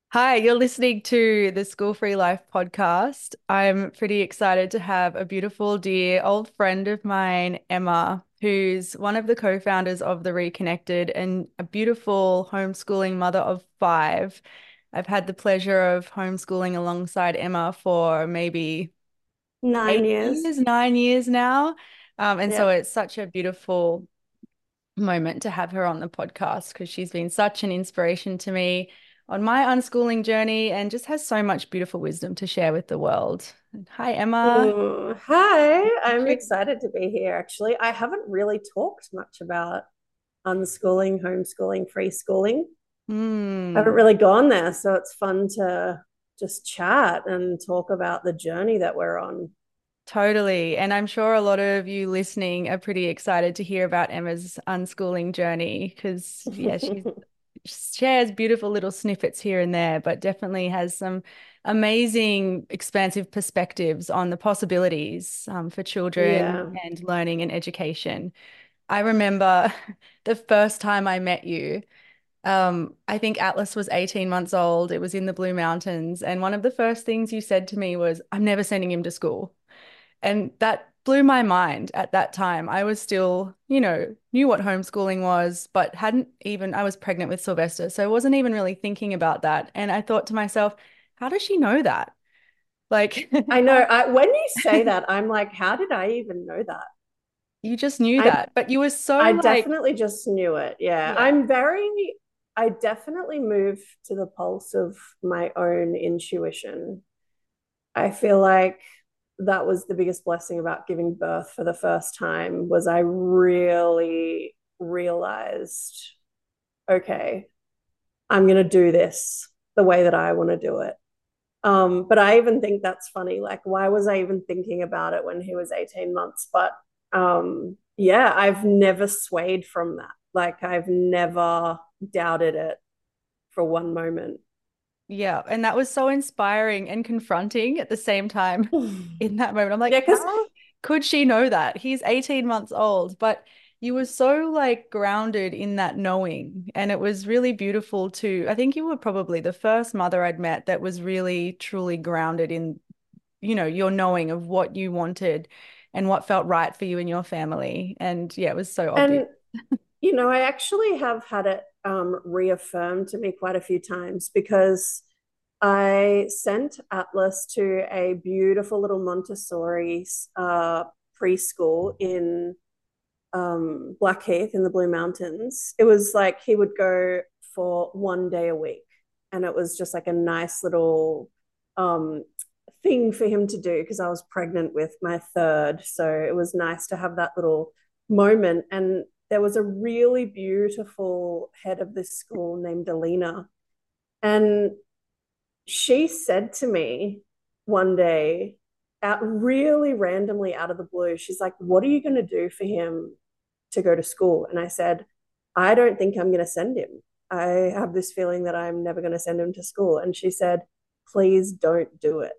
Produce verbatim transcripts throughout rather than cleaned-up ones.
Hi, you're listening to the School Free Life podcast. I'm pretty excited to have a beautiful, dear old friend of mine, Emma, who's one of the co-founders of The Reconnected and a beautiful homeschooling mother of five. I've had the pleasure of homeschooling alongside Emma for maybe Nine eight years. years, nine years now. Um, and so Yep. it's such a beautiful moment to have her on the podcast because she's been such an inspiration to me on my unschooling journey and just has so much beautiful wisdom to share with the world. Hi, Emma. Mm, hi, I'm Intro- excited to be here. Actually, I haven't really talked much about unschooling, homeschooling, free schooling. I haven't Hmm, really gone there, so it's fun to just chat and talk about the journey that we're on. totally. And I'm sure a lot of you listening are pretty excited to hear about Emma's unschooling journey because, yeah, she shares beautiful little snippets here and there, but definitely has some amazing, expansive perspectives on the possibilities um, for children Yeah. and learning and education. I remember the first time I met you. Um, I think Atlas was eighteen months old. It was in the Blue Mountains. And one of the first things you said to me was, I'm never sending him to school. And that blew my mind at that time. I was still, you know, knew what homeschooling was, but hadn't even, I was pregnant with Sylvester. So I wasn't even really thinking about that. And I thought to myself, how does she know that? Like, I know. how I, when you say that, I'm like, how did I even know that? you just knew I that, but you were so I like, definitely just knew it. Yeah. yeah. I'm very, I definitely move to the pulse of my own intuition. I feel like that was the biggest blessing about giving birth for the first time was I really realized, okay, I'm going to do this the way that I want to do it. Um, but I even think that's funny. Like, why was I even thinking about it when he was eighteen months? But um, yeah, I've never swayed from that. Like, I've never doubted it for one moment. Yeah, and that was so inspiring and confronting at the same time in that moment. I'm like, Yeah, because how could she know that? He's eighteen months old, but you were so like grounded in that knowing. And it was really beautiful too. I think you were probably the first mother I'd met that was really truly grounded in, you know, your knowing of what you wanted and what felt right for you and your family. And yeah, it was so obvious. and you know, I actually have had it um, reaffirmed to me quite a few times because I sent Atlas to a beautiful little Montessori uh, preschool in um, Blackheath in the Blue Mountains. It was like he would go for one day a week, and it was just like a nice little um, thing for him to do because I was pregnant with my third. So it was nice to have that little moment. And there was a really beautiful head of this school named Alina. And she said to me one day, out really randomly out of the blue, she's like, "What are you going to do for him to go to school?" And I said, "I don't think I'm going to send him. I have this feeling that I'm never going to send him to school." And she said, "Please don't do it.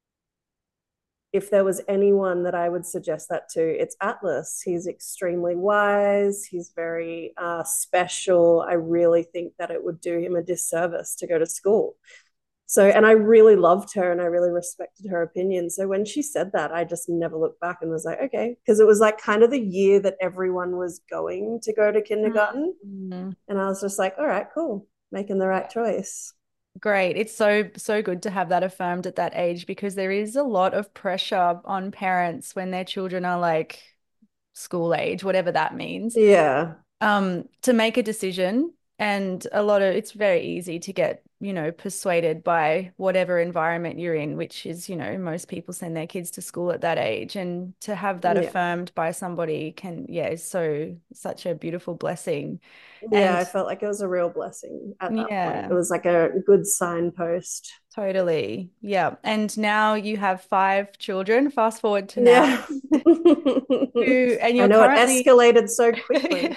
If there was anyone that I would suggest that to, it's Atlas. He's extremely wise. He's very uh, special. I really think that it would do him a disservice to go to school." So, and I really loved her and I really respected her opinion. So when she said that, I just never looked back and was like, okay, because it was like kind of the year that everyone was going to go to kindergarten. Mm. And I was just like, all right, cool, making the right choice. Great. It's so, so good to have that affirmed at that age because there is a lot of pressure on parents when their children are like school age, whatever that means, Yeah. um, to make a decision. And a lot of it's very easy to get, you know, persuaded by whatever environment you're in, which is, you know, most people send their kids to school at that age. And to have that Yeah. affirmed by somebody can, yeah, is so such a beautiful blessing. Yeah. I And felt like it was a real blessing at that point. It yeah. was like a good signpost. Totally. Yeah. And now you have five children. Fast forward to now. Yeah. Who, and I you're know it currently escalated so quickly.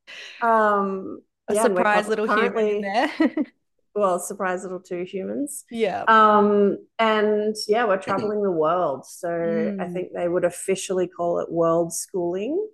Um, a yeah, and we're surprise little human in currently, there. well, surprise little two humans. Yeah. Um, and yeah, we're traveling the world. So I Mm. think they would officially call it world schooling.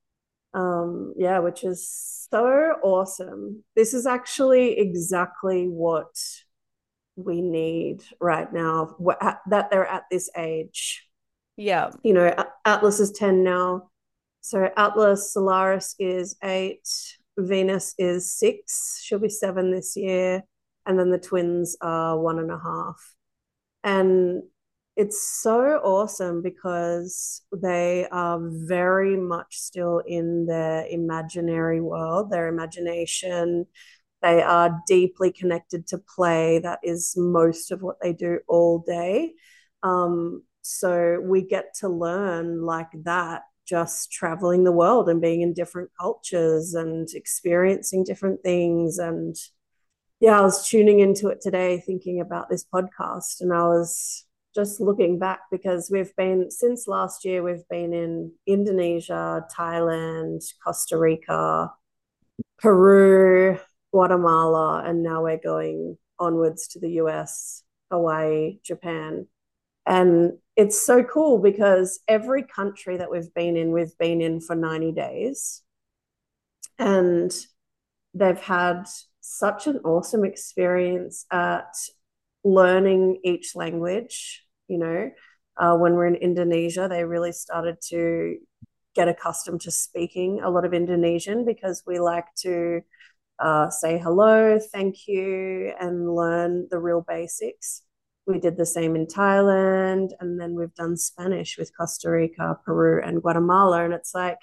Um, yeah, which is so awesome. This is actually exactly what we need right now, that they're at this age. Yeah. You know, Atlas is ten now. So Atlas, Solaris is eight, Venus is six. She'll be seven this year. And then the twins are one and a half. And it's so awesome because they are very much still in their imaginary world, their imagination. They are deeply connected to play. That is most of what they do all day. Um, so we get to learn like that, just traveling the world and being in different cultures and experiencing different things. And yeah, I was tuning into it today thinking about this podcast, and I was just looking back because we've been, since last year, we've been in Indonesia, Thailand, Costa Rica, Peru, Guatemala, and now we're going onwards to the U S, Hawaii, Japan. And it's so cool because every country that we've been in, we've been in for ninety days. And they've had such an awesome experience at learning each language. You know, uh, when we're in Indonesia, they really started to get accustomed to speaking a lot of Indonesian because we like to uh, say hello, thank you, and learn the real basics. We did the same in Thailand, and then we've done Spanish with Costa Rica, Peru, and Guatemala. And it's like,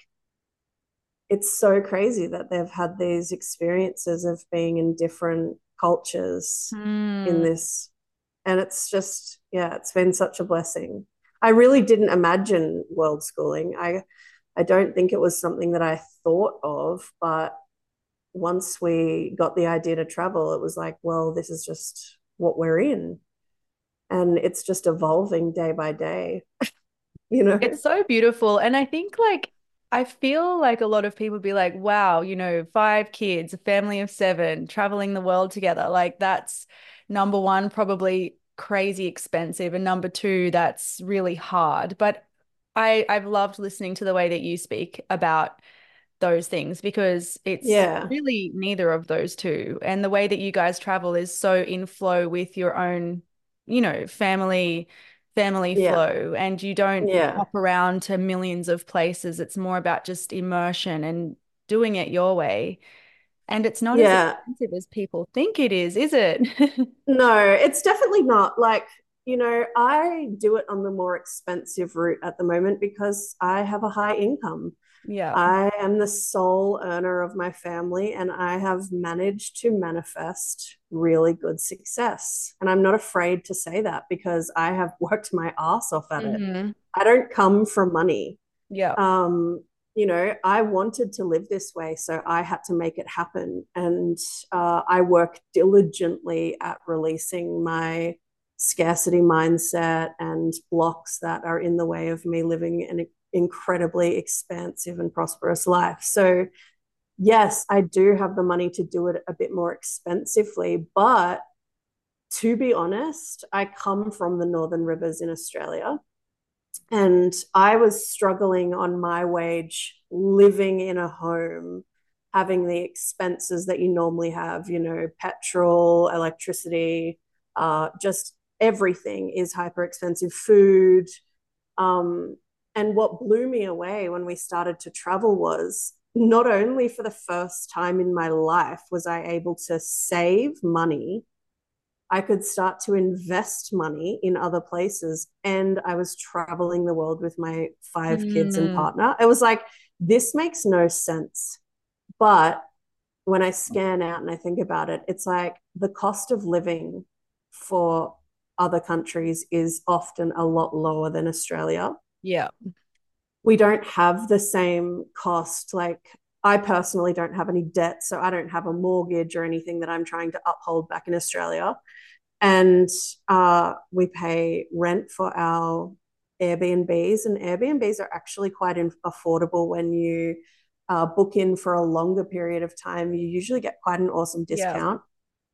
it's so crazy that they've had these experiences of being in different cultures in Mm. this. And it's just, yeah, it's been such a blessing. I really didn't imagine world schooling. I I don't think it was something that I thought of, but once we got the idea to travel, it was like, well, this is just what we're in. And it's just evolving day by day, you know? It's so beautiful. And I think like I feel like a lot of people be like, wow, you know, five kids, a family of seven, traveling the world together. Like that's number one, probably crazy expensive. And number two, that's really hard. But I, I've loved listening to the way that you speak about those things because it's Yeah. really neither of those two. And the way that you guys travel is so in flow with your own, you know, family family Yeah. flow, and you don't Yeah. hop around to millions of places. It's more about just immersion and doing it your way. And it's not as Yeah. expensive as people think it is, is it? No, it's definitely not. Like, you know, I do it on the more expensive route at the moment because I have a high income. Yeah. I am the sole earner of my family, and I have managed to manifest really good success. And I'm not afraid to say that because I have worked my ass off at it. Hmm. I don't come from money. Yeah. Um, you know, I wanted to live this way, so I had to make it happen. And uh, I work diligently at releasing my scarcity mindset and blocks that are in the way of me living an incredibly expansive and prosperous life. So, yes, I do have the money to do it a bit more expensively, but to be honest, I come from the Northern Rivers in Australia. And I was struggling on my wage, living in a home, having the expenses that you normally have, you know, petrol, electricity, uh, just everything is hyper expensive, food. Um, and what blew me away when we started to travel was not only for the first time in my life was I able to save money, I could start to invest money in other places. And I was traveling the world with my five kids and Mm. partner. It was like, this makes no sense. But when I scan out and I think about it, it's like the cost of living for other countries is often a lot lower than Australia. Yeah. We don't have the same cost. Like, I personally don't have any debt, so I don't have a mortgage or anything that I'm trying to uphold back in Australia. And uh, we pay rent for our Airbnbs, and Airbnbs are actually quite affordable when you uh, book in for a longer period of time. You usually get quite an awesome Yeah. discount.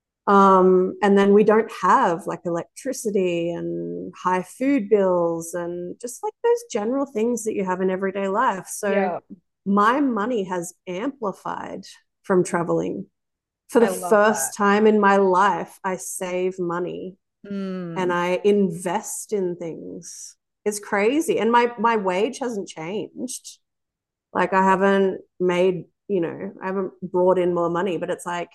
Um, and then we don't have like electricity and high food bills and just like those general things that you have in everyday life. So Yeah. my money has amplified from traveling. For the I love first that. time in my life, I save money and Mm, I invest in things. It's crazy. And my my wage hasn't changed. Like I haven't made, you know, I haven't brought in more money, but it's like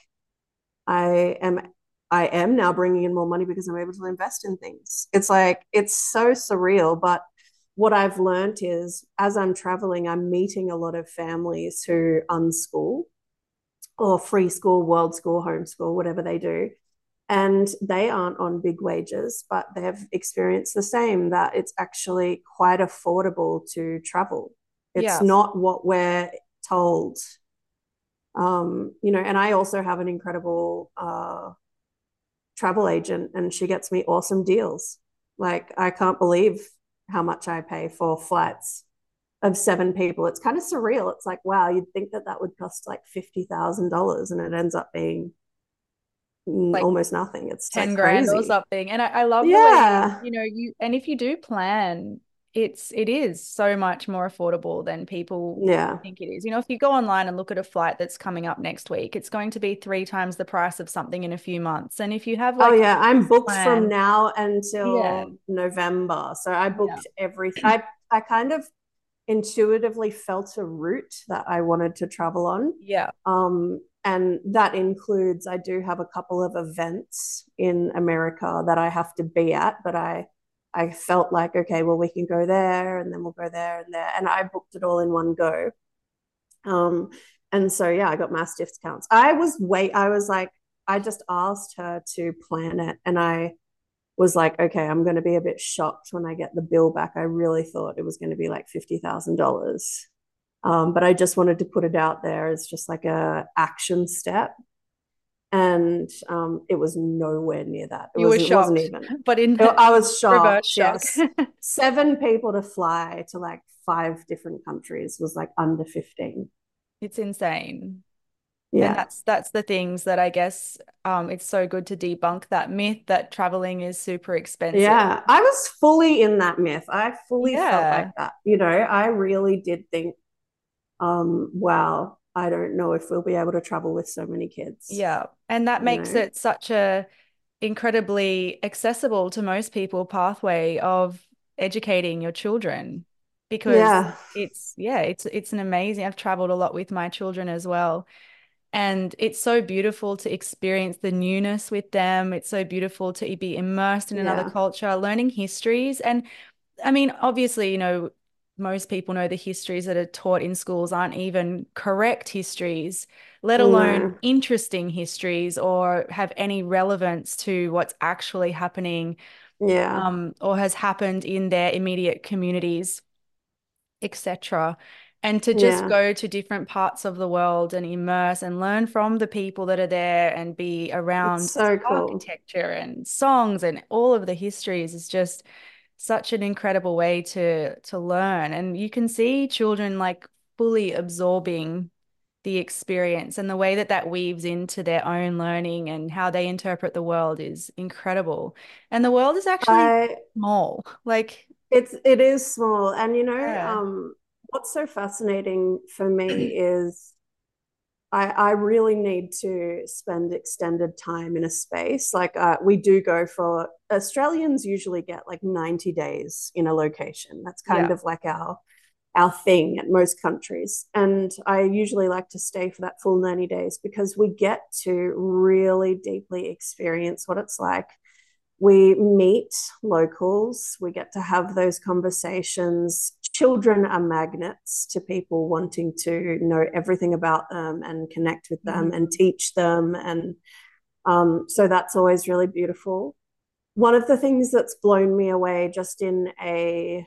I am I am now bringing in more money because I'm able to invest in things. It's like it's so surreal, but what I've learned is as I'm traveling, I'm meeting a lot of families who unschool or free school, world school, homeschool, whatever they do. And they aren't on big wages, but they've experienced the same, that it's actually quite affordable to travel. It's yeah. not what we're told. Um, you know, and I also have an incredible uh, travel agent, and she gets me awesome deals. Like, I can't believe how much I pay for flights of seven people. It's kind of surreal. It's like, wow, you'd think that that would cost like fifty thousand dollars and it ends up being Like almost nothing. It's like ten grand or crazy. something. And I, I love the way, Yeah. you know, you, and if you do plan, it's, it is so much more affordable than people Yeah. think it is. You know, if you go online and look at a flight that's coming up next week, it's going to be three times the price of something in a few months. And if you have Oh like yeah, I'm a booked from plan, now yeah, until November. So I yeah, booked everything. I I kind of intuitively felt a route that I wanted to travel on. yeah, Um, and that includes, I do have a couple of events in America that I have to be at, but I I felt like, okay, well, we can go there and then we'll go there and there. And I booked it all in one go. Um, and so yeah, I got mass discounts. I was wait, I was like, I just asked her to plan it, and I was like, okay, I'm going to be a bit shocked when I get the bill back. I really thought it was going to be like fifty thousand dollars. Um, but I just wanted to put it out there as just like a action step, and um, it was nowhere near that. It you were was it wasn't shocked, even. but in It, I was reverse shocked. shock. Yes, seven people to fly to like five different countries was like under fifteen. It's insane. And Yeah. that's that's the things that I guess um it's so good to debunk that myth that traveling is super expensive. Yeah, I was fully in that myth. I fully felt like Yeah. that. You know, I really did think, um, wow, I don't know if we'll be able to travel with so many kids, Yeah. And that you makes know? it such a incredibly accessible to most people pathway of educating your children because Yeah, it's yeah, it's it's an amazing. I've traveled a lot with my children as well. And it's so beautiful to experience the newness with them. It's so beautiful to be immersed in another yeah, culture, learning histories. And I mean, obviously, you know, most people know the histories that are taught in schools aren't even correct histories, let alone no, interesting histories or have any relevance to what's actually happening yeah, um, or has happened in their immediate communities, et cetera. And to just yeah. go to different parts of the world and immerse and learn from the people that are there and be It's around so cool. architecture and songs and all of the histories is just such an incredible way to to learn. And you can see children like fully absorbing the experience and the way that that weaves into their own learning and how they interpret the world is incredible. And the world is actually I small. Like, it's it is small, and you know, yeah. um, what's so fascinating for me is I, I really need to spend extended time in a space. Like uh, we do go for Australians usually get like ninety days in a location. That's kind Yeah. of like our our thing at most countries. And I usually like to stay for that full ninety days because we get to really deeply experience what it's like. We meet locals, we get to have those conversations. Children are magnets to people wanting to know everything about them and connect with them and Mhm. teach them. And um, so that's always really beautiful. One of the things that's blown me away just in a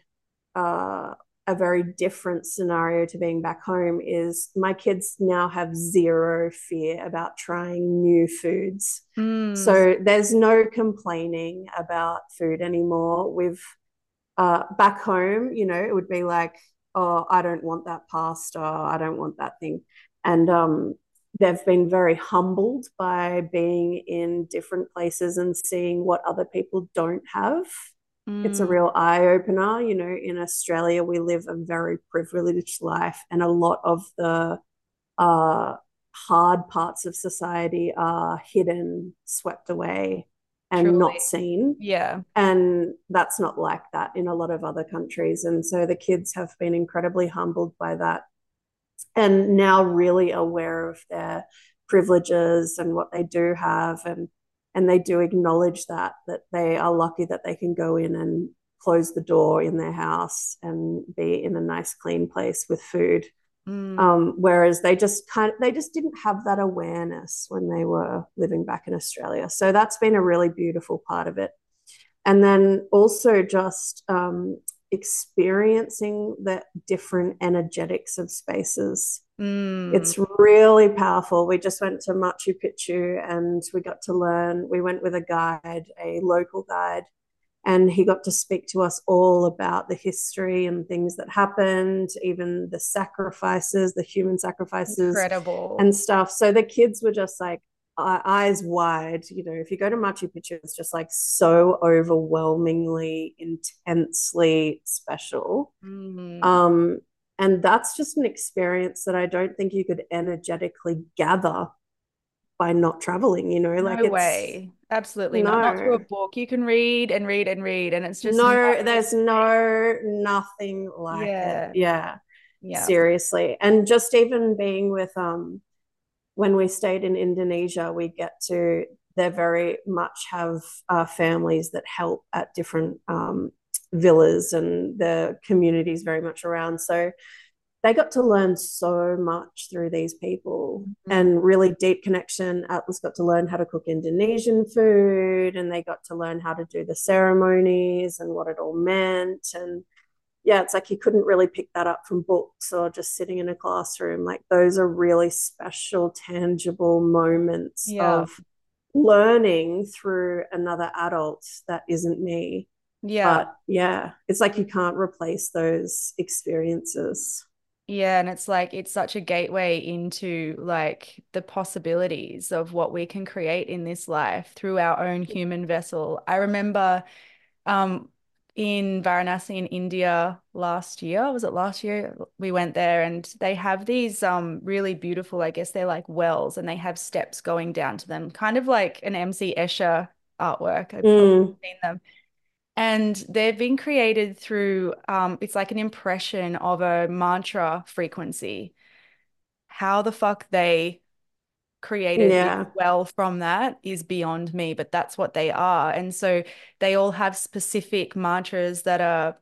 uh, a very different scenario to being back home is my kids now have zero fear about trying new foods. Mm, So there's no complaining about food anymore. We've uh, back home, you know, it would be like, oh, I don't want that pasta, I don't want that thing. And um, they've been very humbled by being in different places and seeing what other people don't have. It's a mm, real eye opener. You know, in Australia, we live a very privileged life, and a lot of the uh, hard parts of society are hidden, swept away, and not Truly. seen. Yeah. And that's not like that in a lot of other countries. And so the kids have been incredibly humbled by that and now really aware of their privileges and what they do have, and and they do acknowledge that that they are lucky that they can go in and close the door in their house and be in a nice clean place with food. Mm. Um, whereas they just kind of, they just didn't have that awareness when they were living back in Australia. So that's been a really beautiful part of it. And then also just um, experiencing the different energetics of spaces. Mm. It's really powerful. We just went to Machu Picchu and we got to learn. We went with a guide, a local guide, and he got to speak to us all about the history and things that happened, even the sacrifices, the human sacrifices Incredible. and stuff. So the kids were just like eyes wide. You know, if you go to Machu Picchu, it's just like so overwhelmingly, intensely special. Mm. Um, and that's just an experience that I don't think you could energetically gather by not traveling, you know, like No it's way. Absolutely not. Not through a no, book. You can read and read and read, and it's just no no, there's way. no, nothing like it. Yeah. Yeah, Yeah. seriously. And just even being with, um, when we stayed in Indonesia, we get to, they very much have uh, families that help at different um, villas and the communities very much around. So they got to learn so much through these people Mm. and really deep connection. Atlas got to learn how to cook Indonesian food and they got to learn how to do the ceremonies and what it all meant. And yeah, it's like you couldn't really pick that up from books or just sitting in a classroom. Like those are really special, tangible moments Yeah. of learning through another adult that isn't me. Yeah. But yeah, it's like you can't replace those experiences. Yeah, and it's like it's such a gateway into like the possibilities of what we can create in this life through our own human vessel. I remember um in Varanasi in India last year, was it last year? We went there and they have these um really beautiful, I guess they're like wells and they have steps going down to them, kind of like an M C Escher artwork. I've probably Mm, seen them. And they've been created through, um, it's like an impression of a mantra frequency. How the fuck they created this yeah, well from that is beyond me, but that's what they are. And so they all have specific mantras that are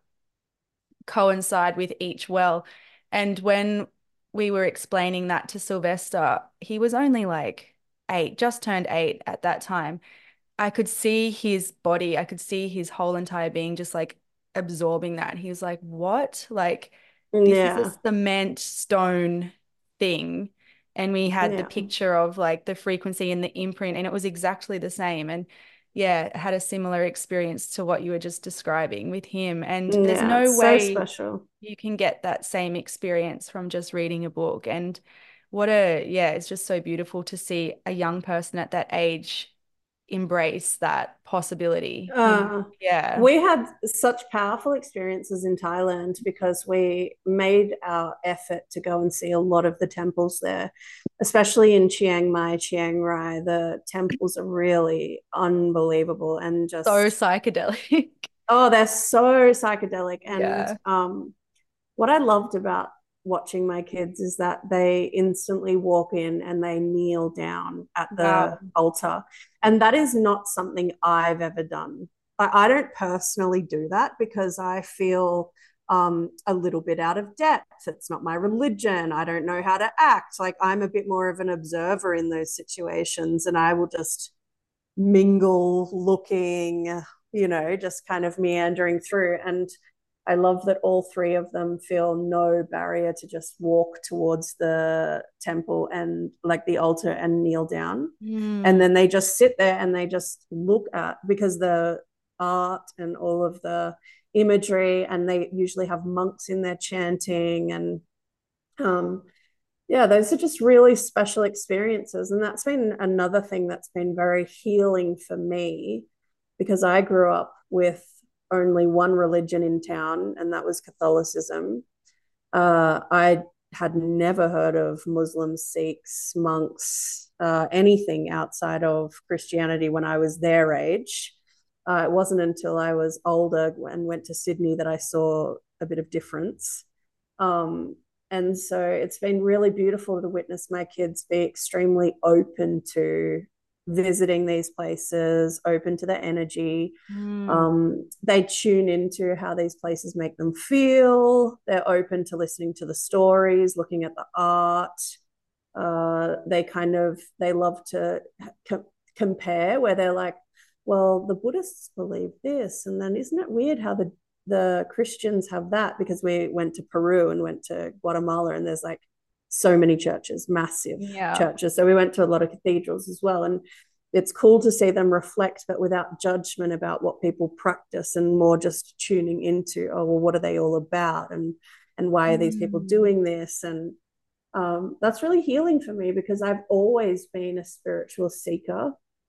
coincide with each well. And when we were explaining that to Sylvester, he was only like eight, just turned eight at that time. I could see his body, I could see his whole entire being just like absorbing that. He was like, "What? Like, this is a yeah, cement stone thing." And we had the yeah, picture of like the frequency and the imprint, and it was exactly the same. And yeah, had a similar experience to what you were just describing with him. And there's yeah. no It's so way special. you can get that same experience from just reading a book. And what a, yeah, it's just so beautiful to see a young person at that age embrace that possibility, you know? Uh, Yeah. we had such powerful experiences in Thailand because we made our effort to go and see a lot of the temples there, especially in Chiang Mai, Chiang Rai. The temples are really unbelievable and So just, psychedelic. oh, they're so psychedelic. And Yeah. um, what I loved about watching my kids is that they instantly walk in and they kneel down at the Wow. altar. And that is not something I've ever done. I, I don't personally do that because I feel um, a little bit out of depth. It's not my religion. I don't know how to act. Like I'm a bit more of an observer in those situations and I will just mingle looking, you know, just kind of meandering through. And I love that all three of them feel no barrier to just walk towards the temple and like the altar and kneel down. And Mm. then they just sit there and they just look at because the art and all of the imagery, and they usually have monks in there chanting. And um, yeah, those are just really special experiences. And that's been another thing that's been very healing for me because I grew up with only one religion in town, and that was Catholicism. Uh, I had never heard of Muslims, Sikhs, monks, uh, anything outside of Christianity when I was their age. Uh, it wasn't until I was older and went to Sydney that I saw a bit of difference. Um, and so it's been really beautiful to witness my kids be extremely open to visiting these places, open to the energy. Mm. Um, they tune into how these places make them feel. They're open to listening to the stories, looking at the art. Uh, they kind of they love to co- compare, where they're like, well, the Buddhists believe this, and then isn't it weird how the the Christians have that? Because we went to Peru and went to Guatemala, and there's like so many churches, massive Yeah. churches. So we went to a lot of cathedrals as well, and it's cool to see them reflect, but without judgment about what people practice, and more just tuning into, oh well, what are they all about, and and why are these people Mm. doing this, and um, that's really healing for me because I've always been a spiritual seeker.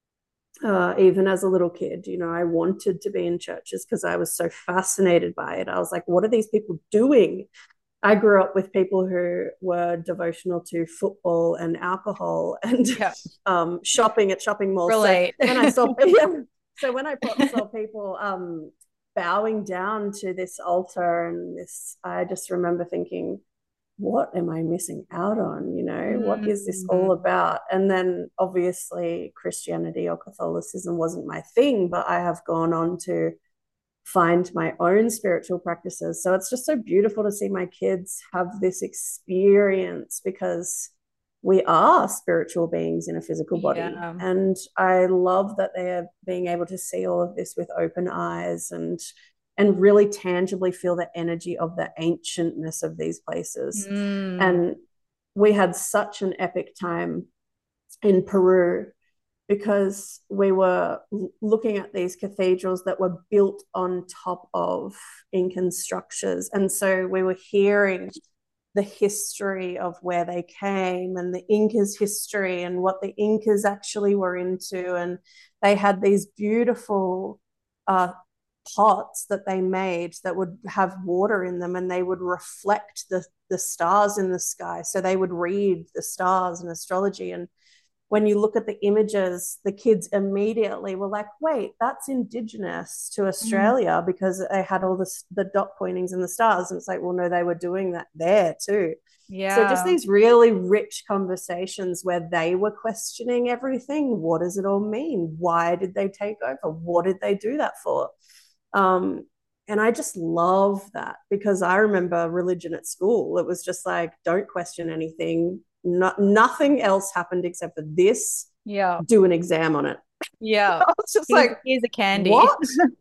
Uh, even as a little kid, you know, I wanted to be in churches because I was so fascinated by it. I was like, what are these people doing? I grew up with people who were devotional to football and alcohol and Yeah. um, shopping at shopping malls. So Relate. when I saw, yeah, so when I saw people um, bowing down to this altar and this, I just remember thinking, what am I missing out on? You know, what is this all Mm. about? And then obviously Christianity or Catholicism wasn't my thing, but I have gone on to find my own spiritual practices. So it's just so beautiful to see my kids have this experience because we are spiritual beings in a physical body. Yeah. And I love that they're being able to see all of this with open eyes and and really tangibly feel the energy of the ancientness of these places. Mm. And we had such an epic time in Peru because we were looking at these cathedrals that were built on top of Incan structures. And so we were hearing the history of where they came and the Incas' history and what the Incas actually were into. And they had these beautiful uh, pots that they made that would have water in them and they would reflect the, the stars in the sky. So they would read the stars and astrology. And when you look at the images, the kids immediately were like, wait, that's indigenous to Mm. Australia because they had all this, the dot pointings and the stars. And it's like, well, no, they were doing that there too. So just Yeah. these really rich conversations where they were questioning everything. What does it all mean? Why did they take over? What did they do that for? Um, and I just love that because I remember religion at school. It was just like, don't question anything. Not, nothing else happened except for this. Yeah. Do an exam on it. Yeah. I was just Here's like, here's a candy. what?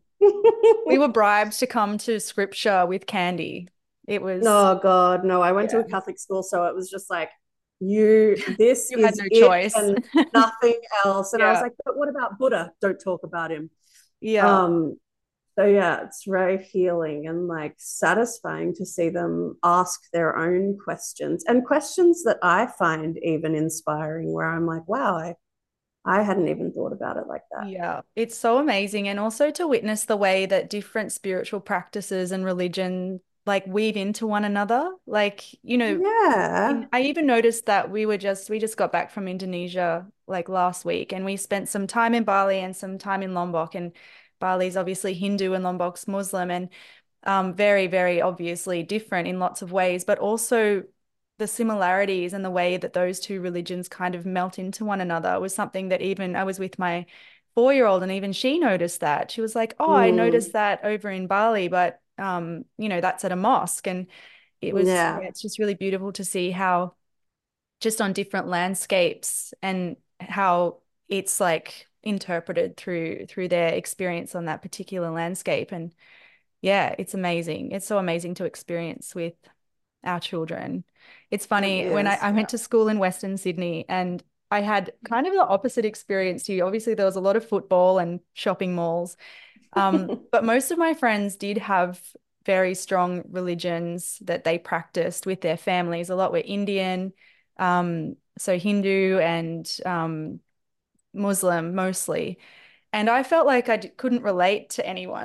We were bribed to come to scripture with candy. It was, Oh God, no. I went to yeah, a Catholic school, so it was just like, you, this you had is no it choice. and nothing else. And I was Yeah. like, but what about Buddha? Don't talk about him. Yeah. Um, So yeah, it's very healing and like satisfying to see them ask their own questions and questions that I find even inspiring where I'm like, wow, I, I hadn't even thought about it like that. Yeah. It's so amazing. And also to witness the way that different spiritual practices and religion like weave into one another. Like, you know, Yeah. in, I even noticed that we were just we just got back from Indonesia like last week and we spent some time in Bali and some time in Lombok, and Bali's obviously Hindu and Lombok's Muslim, and um, very, very obviously different in lots of ways, but also the similarities and the way that those two religions kind of melt into one another was something that even I was with my four-year-old and even she noticed that. She was like, "Oh, I noticed Mm. that over in Bali, but um, you know, that's at a mosque." And it was, Yeah. yeah, it's just really beautiful to see how just on different landscapes and how it's like interpreted through through their experience on that particular landscape. And yeah, it's amazing. It's so amazing to experience with our children. It's It funny when I, is. I went Yeah. to school in Western Sydney and I had kind of the opposite experience to you. Obviously, there was a lot of football and shopping malls. Um, but most of my friends did have very strong religions that they practiced with their families. A lot were Indian, um, so Hindu and um, Muslim mostly. And I felt like I d couldn't relate to anyone.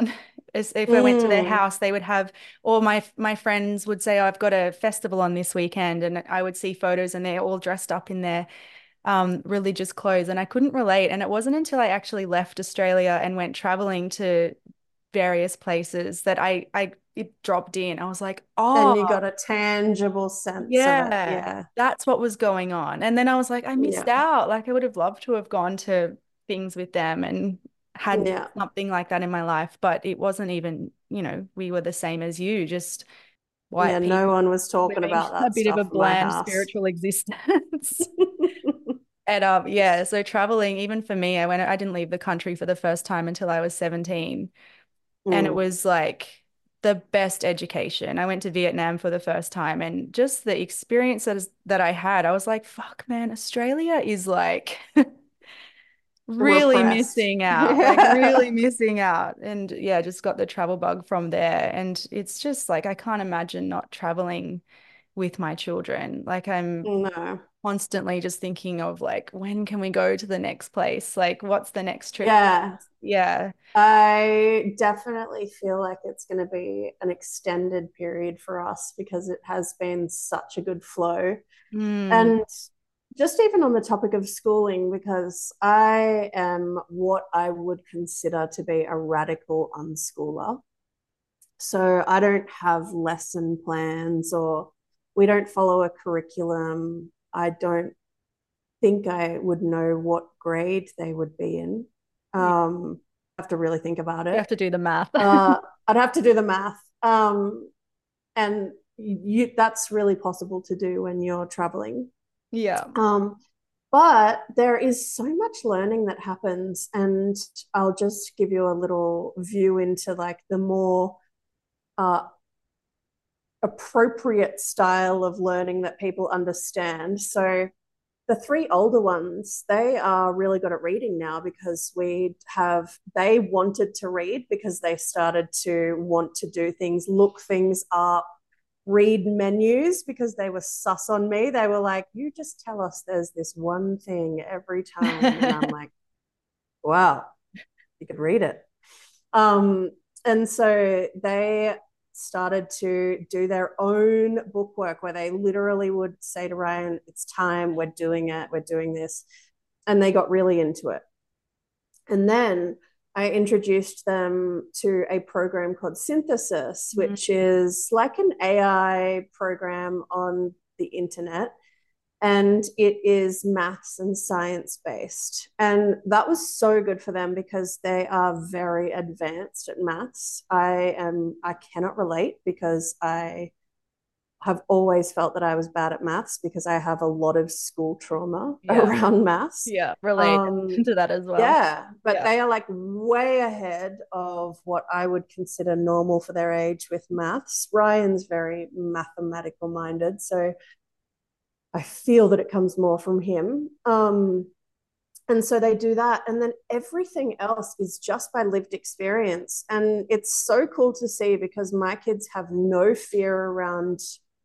As if I went to their Mm. house, they would have, or my my friends would say, oh, I've got a festival on this weekend, and I would see photos and they're all dressed up in their um, religious clothes, and I couldn't relate. And it wasn't until I actually left Australia and went traveling to various places that I I it dropped in. I was like, And oh, you got a tangible sense of it. yeah, Yeah. that's what was going on. And then I was like, I missed Yeah. out. Like I would have loved to have gone to things with them and had Yeah. something like that in my life, but it wasn't even, you know, we were the same as you, just Yeah. white No people one was talking living about a that bit of a stuff in my bland house. spiritual existence. And um, yeah, so traveling, even for me, I went, I didn't leave the country for the first time until I was seventeen. And it Mm. was like the best education. I went to Vietnam for the first time, and just the experiences that I had, I was like, fuck, man, Australia is like really Repressed. missing out, like Yeah. really missing out. And yeah, just got the travel bug from there. And it's just like, I can't imagine not traveling with my children. Like I'm No. constantly just thinking of like, when can we go to the next place? Like, what's the next trip for Yeah. us? Yeah. I definitely feel like it's going to be an extended period for us because it has been such a good flow. Mm, And just even on the topic of schooling, because I am what I would consider to be a radical unschooler. So I don't have lesson plans or we don't follow a curriculum. I don't think I would know what grade they would be in. yeah. Um, I have to really think about You it. have to do the math. Uh, I'd have to do the math. Um, and you, that's really possible to do when you're traveling. Yeah. Um, but there is so much learning that happens. And I'll just give you a little view into like the more uh, appropriate style of learning that people understand. So the three older ones, they are really good at reading now because we have, they wanted to read because they started to want to do things, look things up, read menus because they were sus on me. They were like, you just tell us there's this one thing every time. And I'm like, wow, you could read it. Um, and so they started to do their own bookwork where they literally would say to Ryan, it's time, we're doing it, we're doing this. And they got really into it. And then I introduced them to a program called Synthesis, which Mm. is like an A I program on the internet and it is maths and science based. And that was so good for them because they are very advanced at maths. I am I cannot relate because I have always felt that I was bad at maths because I have a lot of school trauma Yeah. around maths. Yeah. Relate Um, to that as well. yeah, but Yeah. they are like way ahead of what I would consider normal for their age with maths. Ryan's very mathematical minded, so I feel that it comes more from him. Um, and so they do that. And then everything else is just by lived experience. And it's so cool to see because my kids have no fear around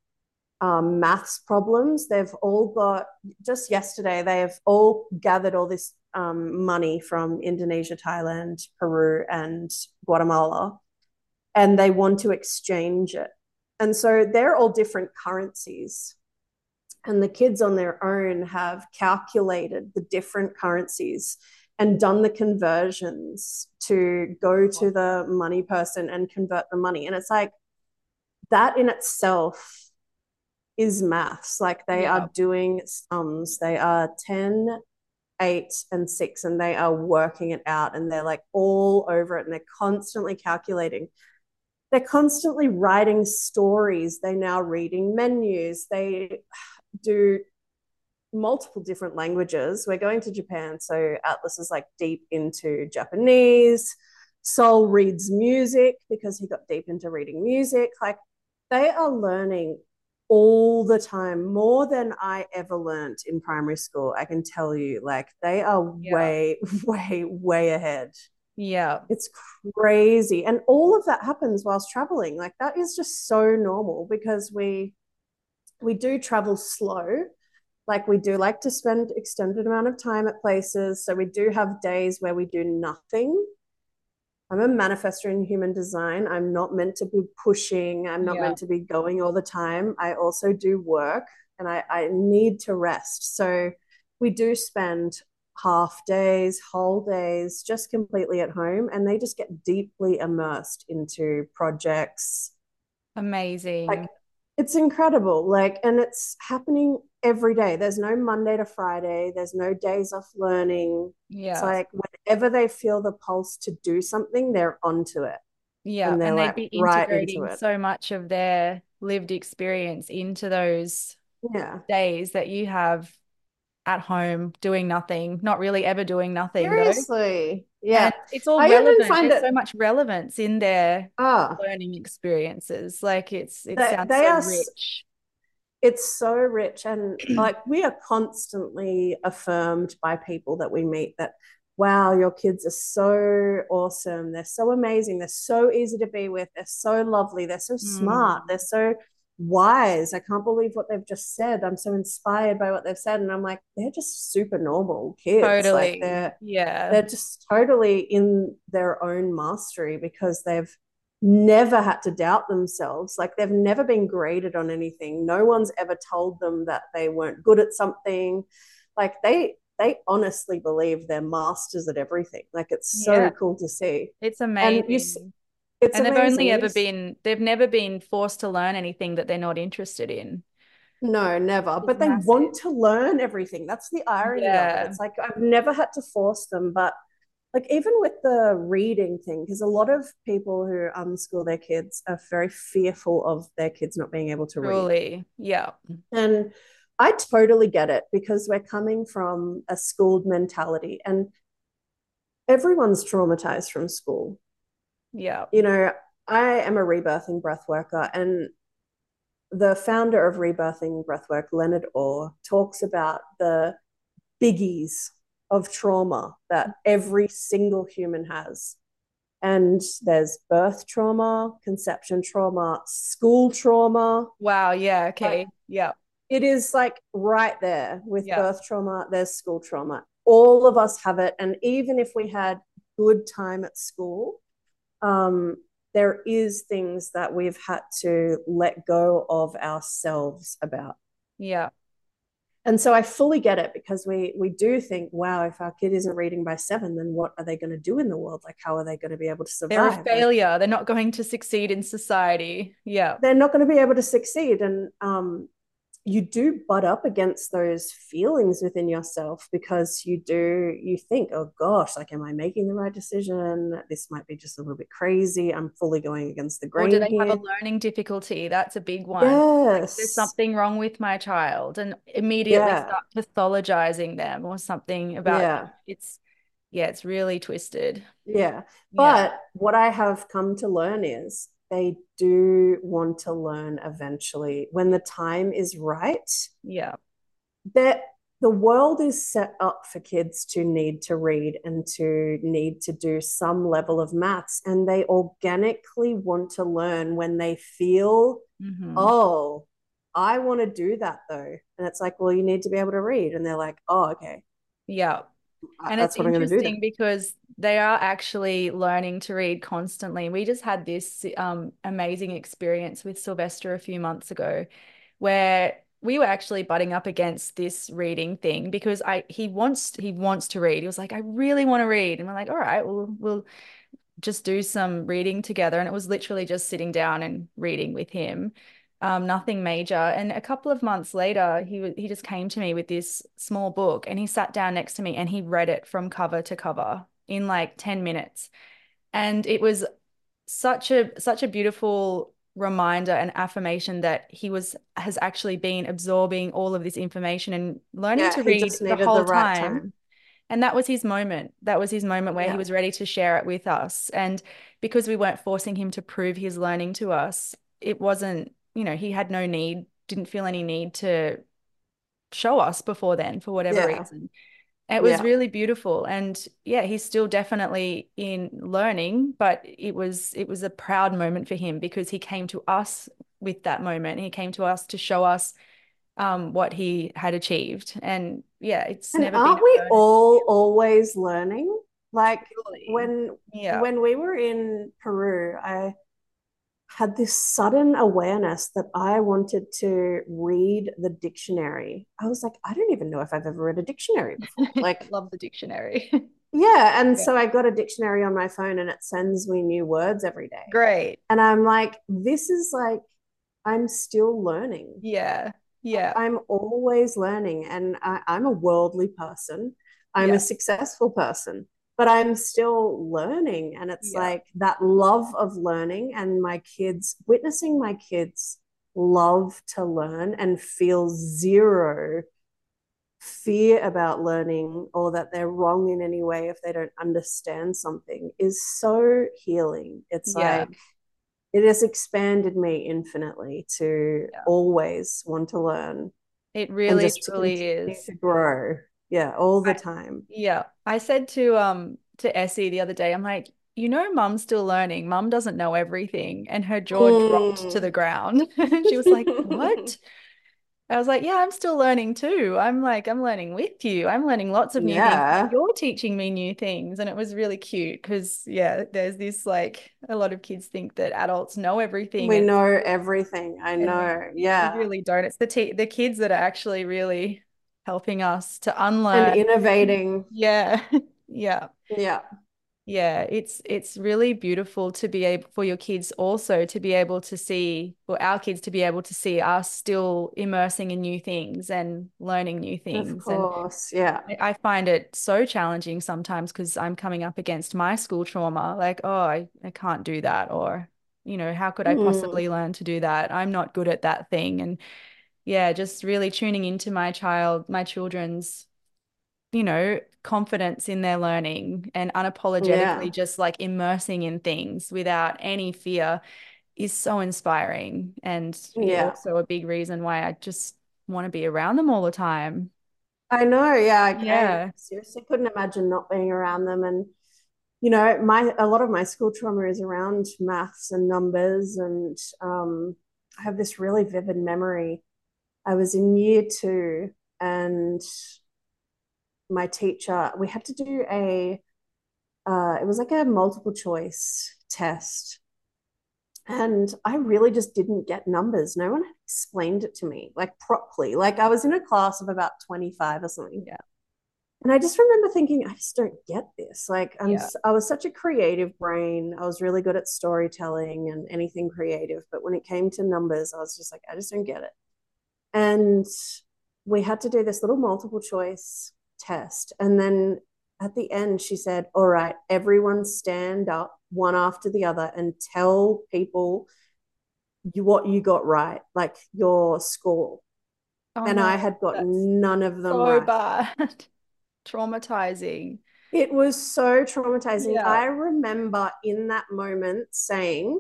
um, maths problems. They've all got, just yesterday, they have all gathered all this um, money from Indonesia, Thailand, Peru, and Guatemala, and they want to exchange it. And so they're all different currencies and the kids on their own have calculated the different currencies and done the conversions to go to the money person and convert the money. And it's like that in itself is maths. Like they Yeah. are doing sums, they are ten, eight, and six, and they are working it out and they're like all over it and they're constantly calculating. They're constantly writing stories. They're now reading menus. They do multiple different languages. We're going to Japan, so Atlas is like deep into Japanese. Sol reads music because he got deep into reading music. Like they are learning all the time, more than I ever learned in primary school. I can tell you, like they are Yeah. way, way, way ahead. Yeah. It's crazy. And all of that happens whilst traveling. Like that is just so normal because we we do travel slow, like we do like to spend extended amount of time at places, so we do have days where we do nothing. I'm a manifestor in human design. I'm not meant to be pushing. I'm not Yeah. meant to be going all the time. I also do work and I, I need to rest. So we do spend half days, whole days, just completely at home. And they just get deeply immersed into projects. Amazing. Like it's incredible. Like, and it's happening every day. There's no Monday to Friday. There's no days off learning. It's Yeah. like whenever they feel the pulse to do something, they're onto it Yeah. and they're And they'd like be right into integrating it. so much of their lived experience into those Yeah. days that you have at home doing nothing, not really ever doing nothing though. Seriously. And Yeah. it's all I even relevant. find There's it so much relevance in their ah, learning experiences. Like it's it they, sounds they so are rich. it's so rich and like we are constantly affirmed by people that we meet that wow, your kids are so awesome, they're so amazing, they're so easy to be with, they're so lovely, they're so smart, they're Mm, so wise. I can't believe what they've just said. I'm so inspired by what they've said. And I'm like, they're just super normal kids. Like totally. they're Yeah. they're just totally in their own mastery because they've never had to doubt themselves. Like they've never been graded on anything. No one's ever told them that they weren't good at something. Like they they honestly believe they're masters at everything. Like it's so Yeah. cool to see. It's And you amazing. it's And they've only amazing. You ever been, they've never been forced to learn anything that they're not interested in. no, never. It's But they massive. want to learn everything. That's the irony of it. Yeah. It's like I've never had to force them, but like even with the reading thing, because a lot of people who unschool their kids are very fearful of their kids not being able to read. Truly. Yeah. And I totally get it because we're coming from a schooled mentality and everyone's traumatized from school. Yeah. You know, I am a rebirthing breath worker and the founder of rebirthing breathwork, Leonard Orr, talks about the biggies of trauma that every single human has. And there's birth trauma, conception trauma, school trauma. Wow. Yeah. Like Okay. Yeah. it is like right there with Yeah. birth trauma, there's school trauma. All of us have it. And even if we had good time at school, um, there is things that we've had to let go of ourselves about. Yeah. And so I fully get it because we we do think, wow, if our kid isn't reading by seven, then what are they going to do in the world? Like, how are they going to be able to They're a survive? Like, failure. They're not going to succeed in society. Yeah. they're not going to be able to succeed. And um, you do butt up against those feelings within yourself because you do, you think, oh gosh, like, am I making the right decision? This might be just a little bit crazy. I'm fully going against the Or do grain they have a here. learning difficulty? That's a big one. Like, there's Yes. something wrong with my child, and immediately Yeah. start pathologizing them or something about them. Yeah. It's, yeah, it's really twisted. Yeah. Yeah. But what I have come to learn is they do want to learn eventually. When the time is right, Yeah. that the world is set up for kids to need to read and to need to do some level of maths. And they organically want to learn when they feel, Hmm. oh, I want to do that though. And it's like, well, you need to be able to read. And they're like, oh, okay, Yeah. And it's that's what I'm going to do then. interesting because they are actually learning to read constantly. We just had this um, amazing experience with Sylvester a few months ago where we were actually butting up against this reading thing because I he wants he wants to read. He was like, I really want to read. And we're like, all right, we'll we'll just do some reading together. And it was literally just sitting down and reading with him. Um, nothing major. And a couple of months later, he he just came to me with this small book and he sat down next to me and he read it from cover to cover in like ten minutes. And it was such a such a beautiful reminder and affirmation that he was has actually been absorbing all of this information and learning Yeah, to he read just the needed whole the right time. time. And that was his moment. That was his moment where he Yeah. was ready to share it with us. And because we weren't forcing him to prove his learning to us, it wasn't, you know, he had no need, didn't feel any need to show us before then for whatever Yeah. reason. It was Yeah. really beautiful. And yeah, he's still definitely in learning, but it was it was a proud moment for him because he came to us with that moment. He came to us to show us um, what he had achieved. And yeah, it's And never been aren't a we burden. all always learning? Like Truly. when Yeah. when we were in Peru, I had this sudden awareness that I wanted to read the dictionary. I was like, I don't even know if I've ever read a dictionary before. I Like, love the dictionary. yeah. And Yeah. so I got a dictionary on my phone and it sends me new words every day. Great. And I'm like, this is like, I'm still learning. Yeah. Yeah. I'm always learning. And I, I'm a worldly person, I'm a Yeah. successful person, but I'm still learning. And it's Yeah. like that love of learning, and my kids, witnessing my kids love to learn and feel zero fear about learning or that they're wrong in any way if they don't understand something is so healing. It's Yeah. like it has expanded me infinitely to Yeah. always want to learn It and really just to truly continue is. to grow. Yeah, all the I, time. yeah. I said to um to Essie the other day, I'm like, you know, Mum's still learning. Mum doesn't know everything. And her jaw dropped to Mm. the ground. She was like, what? I was like, yeah, I'm still learning too. I'm like, I'm learning with you. I'm learning lots of new things. Yeah. You're teaching me new things. And it was really cute because, yeah, there's this like a lot of kids think that adults know everything We and know everything. I and we, know. we Yeah. really don't. It's the te the kids that are actually really helping us to And unlearn. innovating. Yeah. Yeah. Yeah. Yeah, it's it's really beautiful to be able for your kids also to be able to see, for our kids to be able to see us still immersing in new things and learning new Of things. And course. Yeah. I, I find it so challenging sometimes because I'm coming up against my school trauma, like, oh, I, I can't do that, or, you know, how could I Mm. possibly learn to do that? I'm not good at that thing. And yeah, just really tuning into my child, my children's you know, confidence in their learning and unapologetically Yeah. just like immersing in things without any fear is so inspiring. And it Yeah. also a big reason why I just want to be around them all the time. I know. Yeah. I, I Yeah. seriously couldn't imagine not being around them. And, you know, my a lot of my school trauma is around maths and numbers. And um, I have this really vivid memory. I was in year two, and my teacher, we had to do a, uh, it was like a multiple choice test. And I really just didn't get numbers. No one had explained it to me like properly. Like I was in a class of about twenty-five or something. Yeah. And I just remember thinking, I just don't get this. Like I'm, Yeah. I was such a creative brain. I was really good at storytelling and anything creative. But when it came to numbers, I was just like, I just don't get it. And we had to do this little multiple choice test. And then at the end, she said, all right, everyone stand up one after the other and tell people you, what you got right, like your score. Oh And no, I had got that's none of them so right. bad. Traumatizing. It was so traumatizing. Yeah. I remember in that moment saying,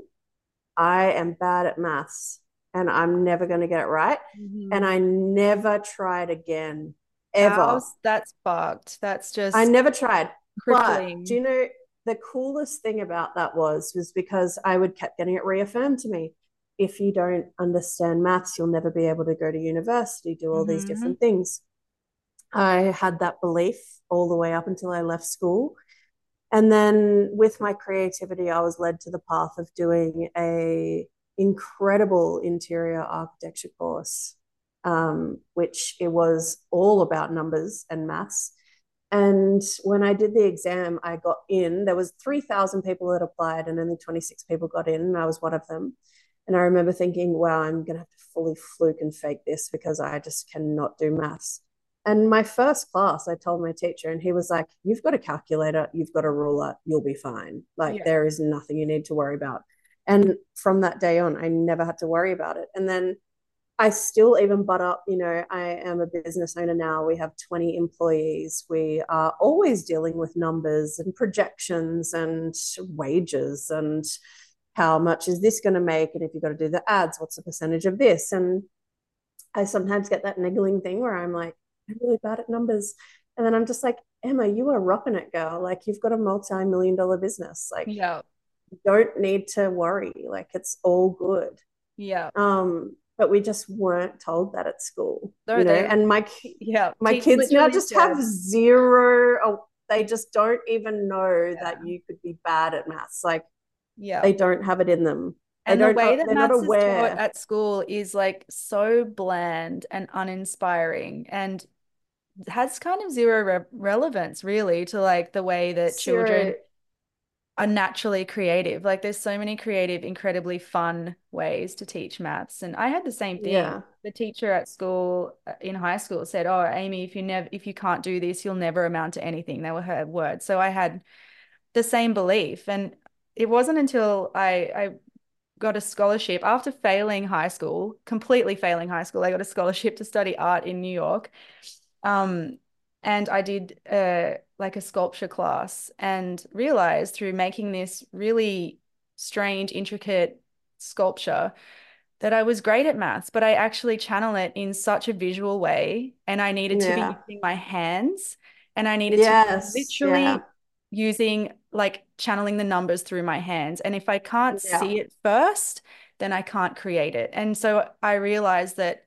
I am bad at maths and I'm never going to get it right. And Mhm. I never tried again, ever. How's that's fucked. That's I just never tried. But do crippling. you know the coolest thing about that was was because I would kept getting it reaffirmed to me. If you don't understand maths, you'll never be able to go to university, do all these Hmm. different things. I had that belief all the way up until I left school. And then with my creativity, I was led to the path of doing a incredible interior architecture course, um, which it was all about numbers and maths. And when I did the exam, I got in. There was three thousand people that applied, and only twenty-six people got in, and I was one of them. And I remember thinking, wow, I'm going to have to fully fluke and fake this because I just cannot do maths. And my first class, I told my teacher, and he was like, you've got a calculator, you've got a ruler, you'll be fine. Like, Yeah. there is nothing you need to worry about. And from that day on, I never had to worry about it. And then I still even butt up, you know, I am a business owner now. We have twenty employees. We are always dealing with numbers and projections and wages and how much is this going to make? And if you've got to do the ads, what's the percentage of this? And I sometimes get that niggling thing where I'm like, I'm really bad at numbers. And then I'm just like, Emma, you are rocking it, girl. Like you've got a multi-million dollar business. Like Yeah. you don't need to worry. Like it's all good. Yeah. Um, but we just weren't told that at school, No, you know. they, And my yeah, my teacher kids now literally just have said, zero. Oh, they just don't even know that Yeah. you could be bad at maths. Like Yeah. they don't have it in them. They And the don't, way uh, that they're not maths is taught aware. at school is like so bland and uninspiring and has kind of zero re relevance really to like the way that children Zero. are naturally creative. Like there's so many creative, incredibly fun ways to teach maths. And I had the same thing. Yeah. The teacher at school uh, in high school said, "Oh, Amy, if you never if you can't do this, you'll never amount to anything." They were her words. So I had the same belief. And it wasn't until I I got a scholarship after failing high school, completely failing high school. I got a scholarship to study art in New York. Um, and I did uh, like a sculpture class and realized through making this really strange, intricate sculpture that I was great at maths, but I actually channel it in such a visual way. And I needed to be Yeah. using my hands and I needed to be Yes. Yeah. literally using like channeling the numbers through my hands. And if I can't Yeah. see it first, then I can't create it. And so I realized that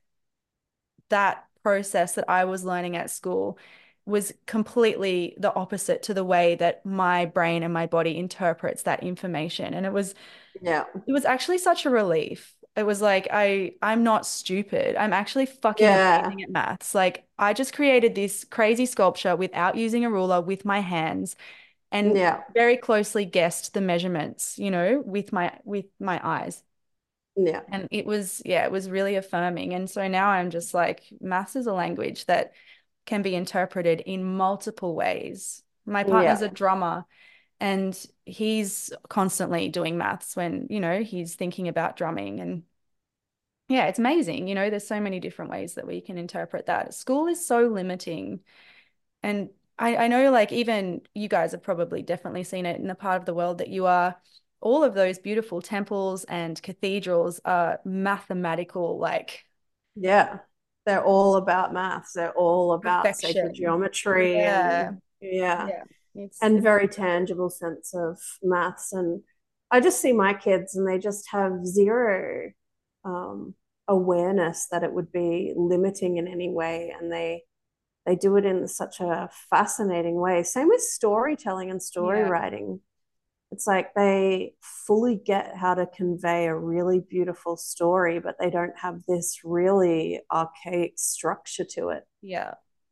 that process that I was learning at school was completely the opposite to the way that my brain and my body interprets that information. And it was Yeah. it was actually such a relief. It was like I I'm not stupid. I'm actually fucking Yeah. amazing at maths. Like I just created this crazy sculpture without using a ruler with my hands and Yeah. very closely guessed the measurements, you know, with my with my eyes. Yeah. And it was, yeah, it was really affirming. And so now I'm just like, maths is a language that can be interpreted in multiple ways. My partner's a Yeah. drummer and he's constantly doing maths when, you know, he's thinking about drumming. And yeah, it's amazing. You know, there's so many different ways that we can interpret that. School is so limiting. And I, I know like even you guys have probably definitely seen it in the part of the world that you are. All of those beautiful temples and cathedrals are mathematical, like Yeah. They're all about maths. They're all about sacred perfection. geometry Yeah. and yeah, Yeah. It's and it's very incredible. tangible sense of maths. And I just see my kids and they just have zero um, awareness that it would be limiting in any way. And they they do it in such a fascinating way. Same with storytelling and story Yeah. writing. It's like they fully get how to convey a really beautiful story, but they don't have this really archaic structure to it. Yeah.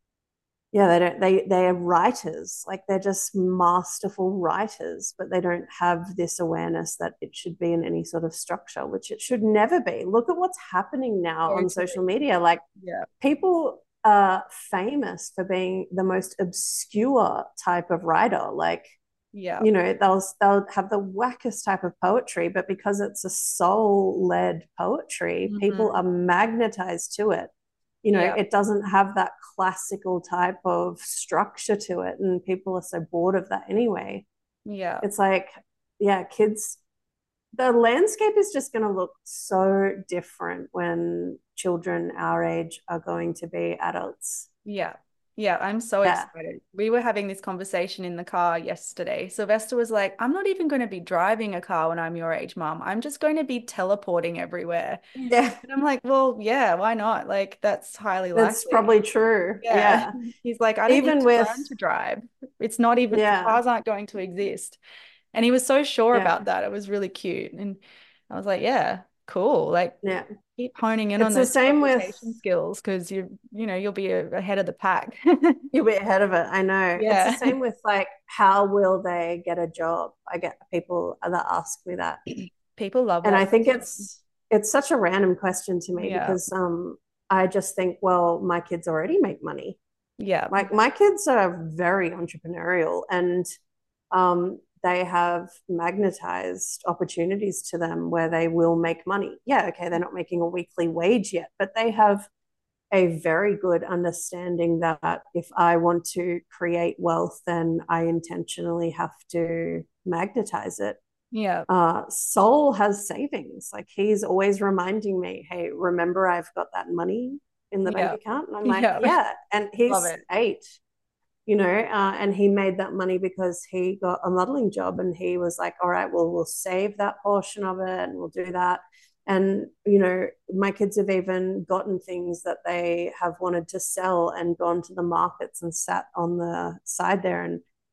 Yeah, they don't they they are writers. Like they're just masterful writers, but they don't have this awareness that it should be in any sort of structure, which it should never be. Look at what's happening now on social Totally. media. Like Yeah. people are famous for being the most obscure type of writer. Like Yeah. you know they'll they'll have the wackest type of poetry, but because it's a soul led poetry, people Hmm. are magnetized to it. You know, Yeah. it doesn't have that classical type of structure to it, and people are so bored of that anyway. Yeah. It's like, yeah, kids, the landscape is just going to look so different when children our age are going to be adults. Yeah. Yeah, I'm so Yeah. excited. We were having this conversation in the car yesterday. Sylvester was like, I'm not even going to be driving a car when I'm your age, Mom. I'm just going to be teleporting everywhere. Yeah, And I'm like, well, yeah, why not? Like, that's highly that's likely. probably true. Yeah. Yeah. He's like, I don't need Even to with, learn to drive. It's not even, yeah, cars aren't going to exist. And he was so sure yeah, about that. It was really cute. And I was like, yeah, cool. Like, yeah. keep honing in on It's the those same with, teleportation skills because you, you know, you'll be a- ahead of the pack. you'll be ahead of it. I know. It's the Yeah. same with like, how will they get a job? I get people that ask me that. People love And that I think question. it's, it's such a random question to me Yeah. because um, I just think, well, my kids already make money. Yeah. Like my kids are very entrepreneurial and um, they have magnetized opportunities to them where they will make money. Yeah, okay, they're not making a weekly wage yet, but they have a very good understanding that if I want to create wealth, then I intentionally have to magnetize it. Yeah. Uh, Soul has savings. Like he's always reminding me, hey, remember I've got that money in the bank Yeah. account? And I'm like, Yeah. yeah. And Love he's it. eight, you know, uh, and he made that money because he got a modeling job and he was like, all right, well, we'll save that portion of it and we'll do that. And, you know, my kids have even gotten things that they have wanted to sell and gone to the markets and sat on the side there and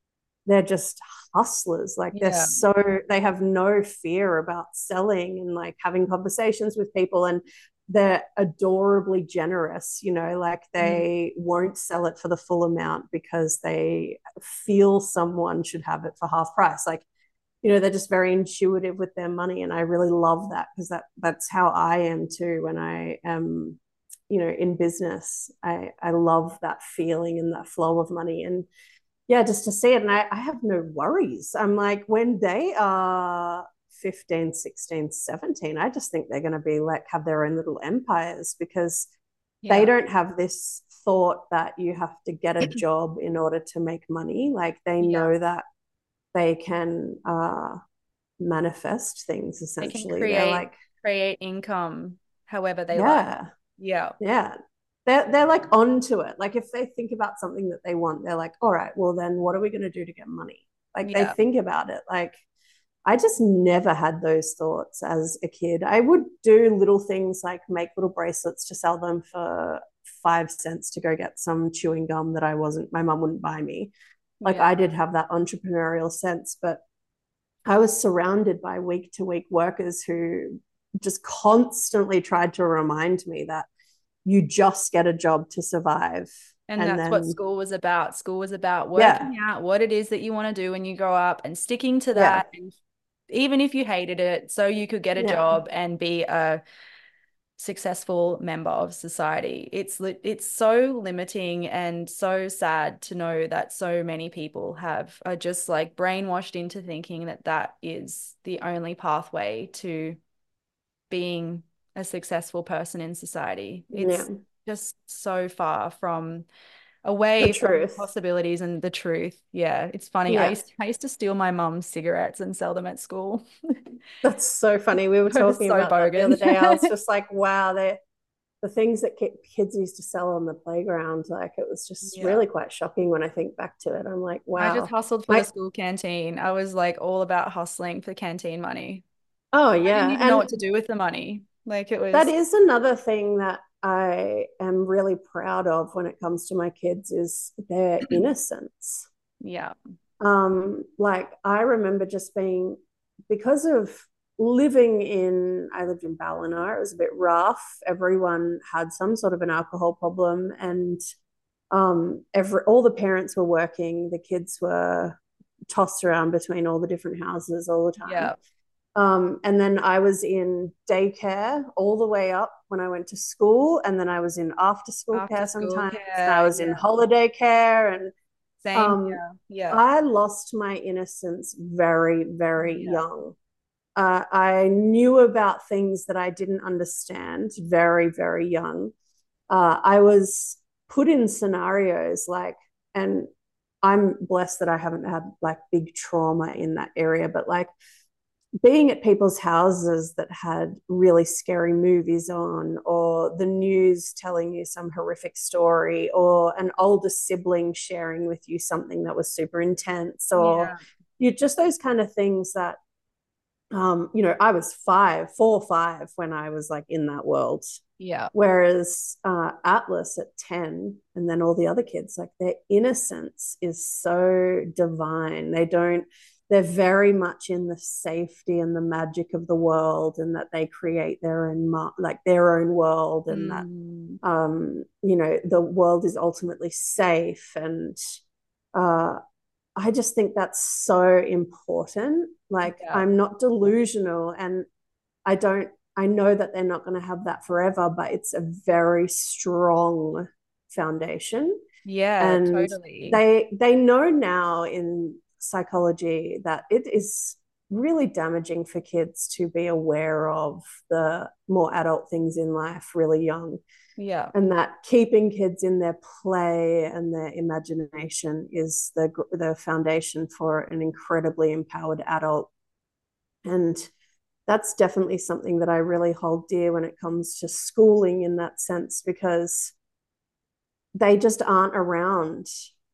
they're just hustlers. Like they're Yeah. so, they have no fear about selling and like having conversations with people, and they're adorably generous, you know, like Mm. they won't sell it for the full amount because they feel someone should have it for half price. Like, you know, they're just very intuitive with their money. And I really love that, because that that's how I am too when I am, you know, in business. I, I love that feeling and that flow of money. And yeah, just to see it. And I, I have no worries. I'm like, when they are fifteen, sixteen, seventeen, I just think they're going to be like, have their own little empires, because they Yeah. don't have this thought that you have to get a job in order to make money. Like they Yeah. know that they can uh, manifest things They can essentially. They're create like, create income however they like. yeah, Yeah. yeah. They're, they're like onto it. Like if they think about something that they want, they're like, all right, well, then what are we going to do to get money? Like they Yeah. think about it. Like I just never had those thoughts as a kid. I would do little things like make little bracelets to sell them for five cents to go get some chewing gum that I wasn't, my mum wouldn't buy me. Like Yeah. I did have that entrepreneurial sense, but I was surrounded by week to week workers who just constantly tried to remind me that you just get a job to survive. And And that's what then, school was about. School was about yeah, working out what it is that you want to do when you grow up and sticking to yeah, that. And even if you hated it, so you could get a yeah, job and be a successful member of society. It's li- it's so limiting and so sad to know that so many people have are just like brainwashed into thinking that that is the only pathway to being a successful person in society. yeah. It's just so far from The away from truth. possibilities and the truth. Yeah, it's funny. I Yeah. used I used to steal my mum's cigarettes and sell them at school. That's so funny. We were It was talking so about that the other bogan. day. I was just like, wow, they the things that kids used to sell on the playground, like it was just Yeah. really quite shocking when I think back to it. I'm like, I just wow. hustled for the My school canteen. I was like all about hustling for canteen money. oh I didn't yeah. even know And what to do with the money. Like it that was, is another thing that I am really proud of when it comes to my kids is their innocence. yeah, Um, like I remember just being, because of living in, I lived in Ballina, it was a bit rough. Everyone had some sort of an alcohol problem, and um, every all the parents were working, the kids were tossed around between all the different houses all the time. yeah. Um, and then I was in daycare all the way up when I went to school, and then I was in after school After care school sometimes, and I care, was in yeah. holiday care, and Same um, here. Yeah, I lost my innocence very, very yeah, young. Uh, I knew about things that I didn't understand very, very young. Uh, I was put in scenarios like, and I'm blessed that I haven't had like big trauma in that area, but like being at people's houses that had really scary movies on, or the news telling you some horrific story, or an older sibling sharing with you something that was super intense, or yeah, you just those kind of things that um, you know, I was five, four, five when I was like in that world. yeah, Whereas uh, Atlas at ten, and then all the other kids, like their innocence is so divine. They don't, they're very much in the safety and the magic of the world, and that they create their own, like their own world, and that, mm, um, you know, the world is ultimately safe. And uh, I just think that's so important. Like, yeah, I'm not delusional, and I don't, I know that they're not going to have that forever, but it's a very strong foundation. yeah, And totally. they, they know now in psychology that it is really damaging for kids to be aware of the more adult things in life really young, Yeah, and that keeping kids in their play and their imagination is the the foundation for an incredibly empowered adult. And that's definitely something that I really hold dear when it comes to schooling in that sense, because they just aren't around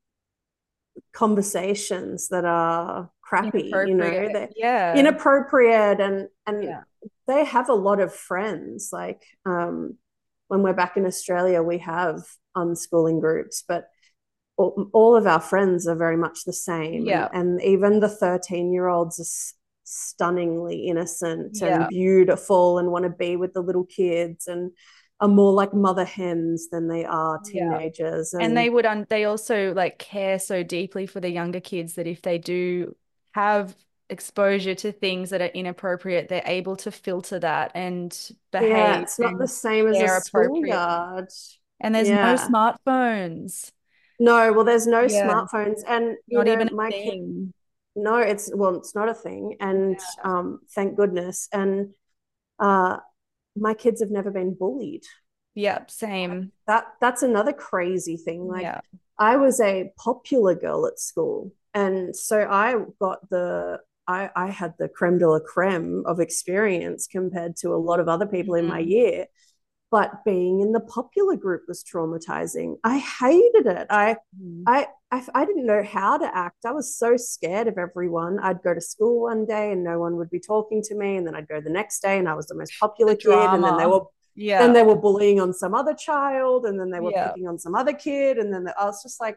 conversations that are crappy, you know, inappropriate. they're Yeah, inappropriate, and and yeah, they have a lot of friends. Like um when we're back in Australia, we have unschooling groups, but all, all of our friends are very much the same, and Yeah. and even the thirteen year olds are stunningly innocent and Yeah. beautiful and want to be with the little kids and are more like mother hens than they are Yeah. teenagers. And And they would un they also like care so deeply for the younger kids that if they do have exposure to things that are inappropriate, they're able to filter that and yeah, behave it's not the and same as a share appropriately. schoolyard. And there's no Yeah. smartphones. No, well, there's no Yeah, smartphones. And, you not know, even a my kid, thing. no, it's, well, it's not a thing. And Yeah. um, thank goodness. And uh, my kids have never been bullied. Yeah, same. That that's another crazy thing. Like, Yeah. I was a popular girl at school, and so I got the I, I had the creme de la creme of experience compared to a lot of other people in my Mhm. year. But being in the popular group was traumatizing. I hated it. I Mhm. I, I I didn't know how to act. I was so scared of everyone. I'd go to school one day and no one would be talking to me, and then I'd go the next day and I was the most The popular kid, and then they drama. were then Yeah. they were bullying on some other child, and then they were Yeah. picking on some other kid, and then I was just like,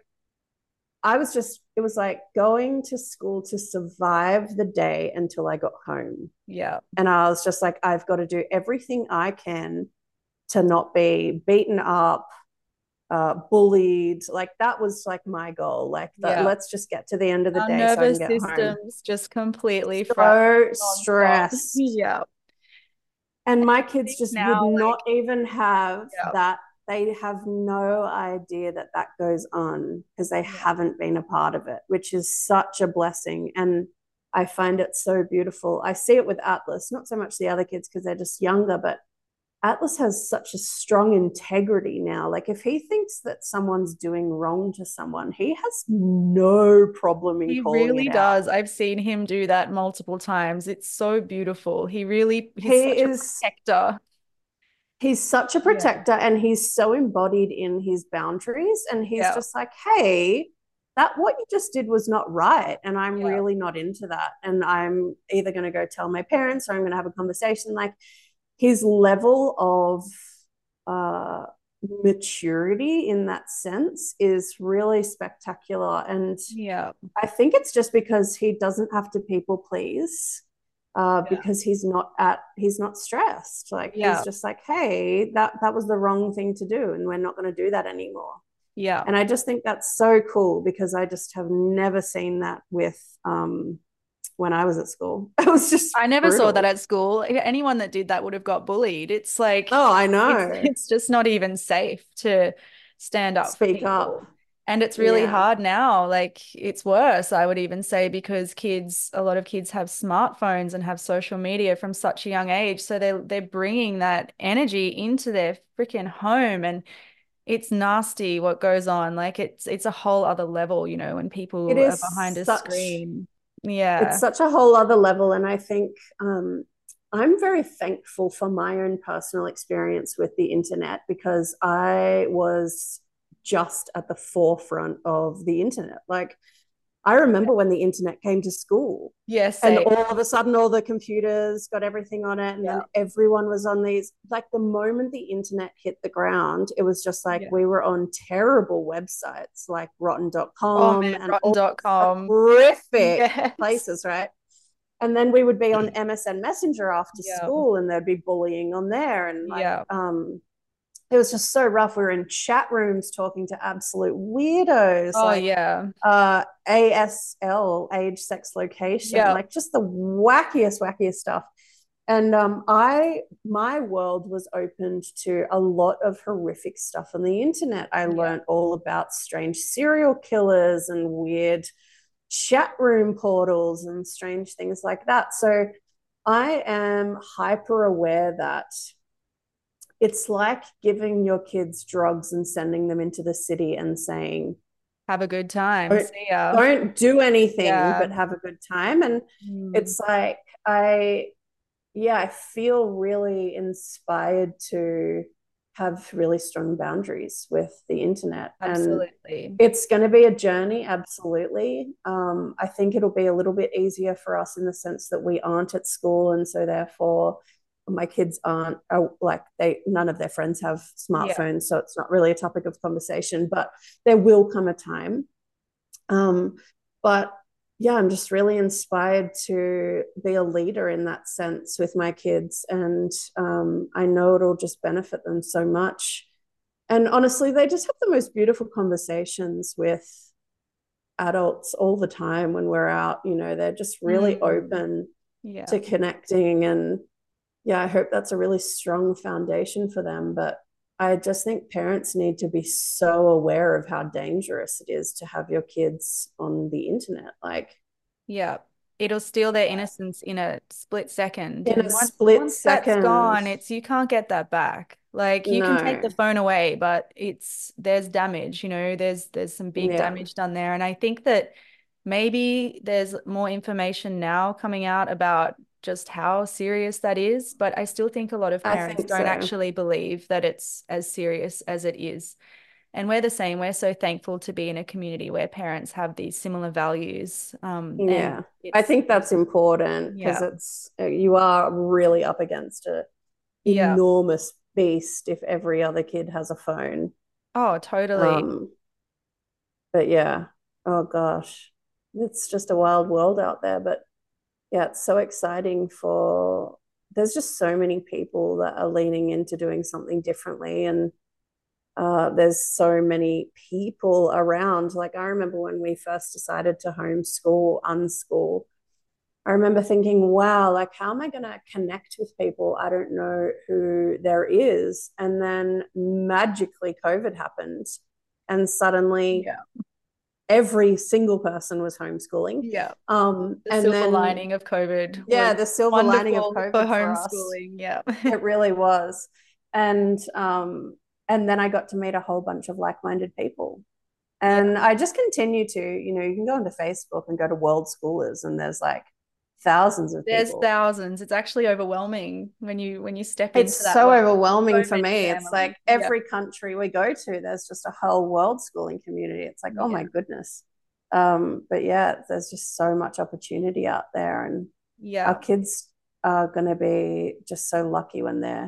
I was just it was like going to school to survive the day until I got home. Yeah. And I was just like, I've got to do everything I can to not be beaten up, uh, bullied. Like that was like my goal. Like that, Yeah. let's just get to the end of the Our day so I can nervous get home. systems just completely fried So nonstop. stressed. Yeah. And my I kids think just would now, like, not even have yeah, that. They have no idea that that goes on because they yeah, haven't been a part of it, which is such a blessing. And I find it so beautiful. I see it with Atlas, not so much the other kids because they're just younger, but Atlas has such a strong integrity now. Like if he thinks that someone's doing wrong to someone, he has no problem in he calling it really out. does. I've seen him do that multiple times. It's so beautiful. He really, he's He such a is protector. he's such a Yeah, protector and he's so embodied in his boundaries, and he's yeah, just like, "Hey, that what you just did was not right, and I'm yeah, really not into that, and I'm either going to go tell my parents or I'm going to have a conversation." Like his level of uh, maturity in that sense is really spectacular. And yeah, I think it's just because he doesn't have to people please. Uh, yeah, because he's not at he's not stressed. Like he's yeah, just like, hey, that that was the wrong thing to do, and we're not going to do that anymore. yeah. And I just think that's so cool because I just have never seen that with um, when I was at school. It was just I never saw that brutal. at school. Anyone that did that would have got bullied. It's like Oh, I it's know. it's just not even safe to stand up for Speak up. people. And it's really Yeah. hard now. Like it's worse, I would even say, because kids, a lot of kids have smartphones and have social media from such a young age. So they they're bringing that energy into their freaking home, and it's nasty what goes on. Like it's it's a whole other level, you know, when It people are behind is a such screen. it's Yeah. such a whole other level. And I think um, I'm very thankful for my own personal experience with the internet because I was just at the forefront of the internet. Like I remember when the internet came to school Yeah, and same. all of a sudden all the computers got everything on it, and then Yeah. everyone was on these. Like the moment the internet hit the ground, it was just like Yeah. we were on terrible websites like rotten dot Oh com man, and rotten all dot these com. horrific Yes. places, right? And then we would be on M S N Messenger after Yeah. school, and there'd be bullying on there, and like Yeah. um it was just so rough. We were in chat rooms talking to absolute weirdos Oh like yeah. uh A S L, age, sex, location, Yeah. like just the wackiest, wackiest stuff. And um, I, my world was opened to a lot of horrific stuff on the internet. I Yeah. learned all about strange serial killers and weird chat room portals and strange things like that. So I am hyper aware that it's like giving your kids drugs and sending them into the city and saying, Have a good time. don't, See ya. don't do anything Yeah. but have a good time. And Mm, it's like, I, yeah, I feel really inspired to have really strong boundaries with the internet. And absolutely. it's going to be a journey, absolutely. Um, I think it'll be a little bit easier for us in the sense that we aren't at school. And so, therefore, my kids aren't are, like they none of their friends have Yeah. smartphones, so it's not really a topic of conversation. But there will come a time. Um, but yeah, I'm just really inspired to be a leader in that sense with my kids, and um, I know it'll just benefit them so much. And honestly, they just have the most beautiful conversations with adults all the time when we're out. You know, they're just really Mm. open Yeah. to connecting. And yeah, I hope that's a really strong foundation for them. But I just think parents need to be so aware of how dangerous it is to have your kids on the internet. Like, Yeah. It'll steal their innocence in a split second. in a And once split once that's second, gone, it's you can't get that back. Like you can take the no. phone away, but it's there's damage, you know, there's there's some big Yeah, damage done there. And I think that maybe there's more information now coming out about just how serious that is, but I still think a lot of I parents think don't so. actually believe that it's as serious as it is. And we're the same. We're so thankful to be in a community where parents have these similar values. Um, and Yeah. I it's, think that's important because yeah, it's uh, you are really up against an yeah. enormous beast if every other kid has a phone. Oh, totally. Um, but yeah, oh gosh, it's just a wild world out there. But yeah, it's so exciting for there's just so many people that are leaning into doing something differently. And uh, there's so many people around. Like I remember when we first decided to homeschool, unschool, I remember thinking, wow, like how am I going to connect with people? I don't know who there is. And then magically COVID happened. And suddenly Yeah. every single person was homeschooling. Yeah. Um, The and silver then, lining of COVID yeah, was the silver lining of wonderful for COVID for us, homeschooling. Yeah. it really was. And, um, and then I got to meet a whole bunch of like minded people. Yeah. And I just continue to, you know, you can go onto Facebook and go to World Schoolers, and there's like thousands of There's people. thousands. It's actually overwhelming when you when you step It's into that so world. overwhelming So for many me. It's families. like Yeah. every country we go to, there's just a whole world schooling community. It's like, oh Yeah. my goodness. Um, but yeah, there's just so much opportunity out there, and our Yeah. kids are going to be just so lucky when they're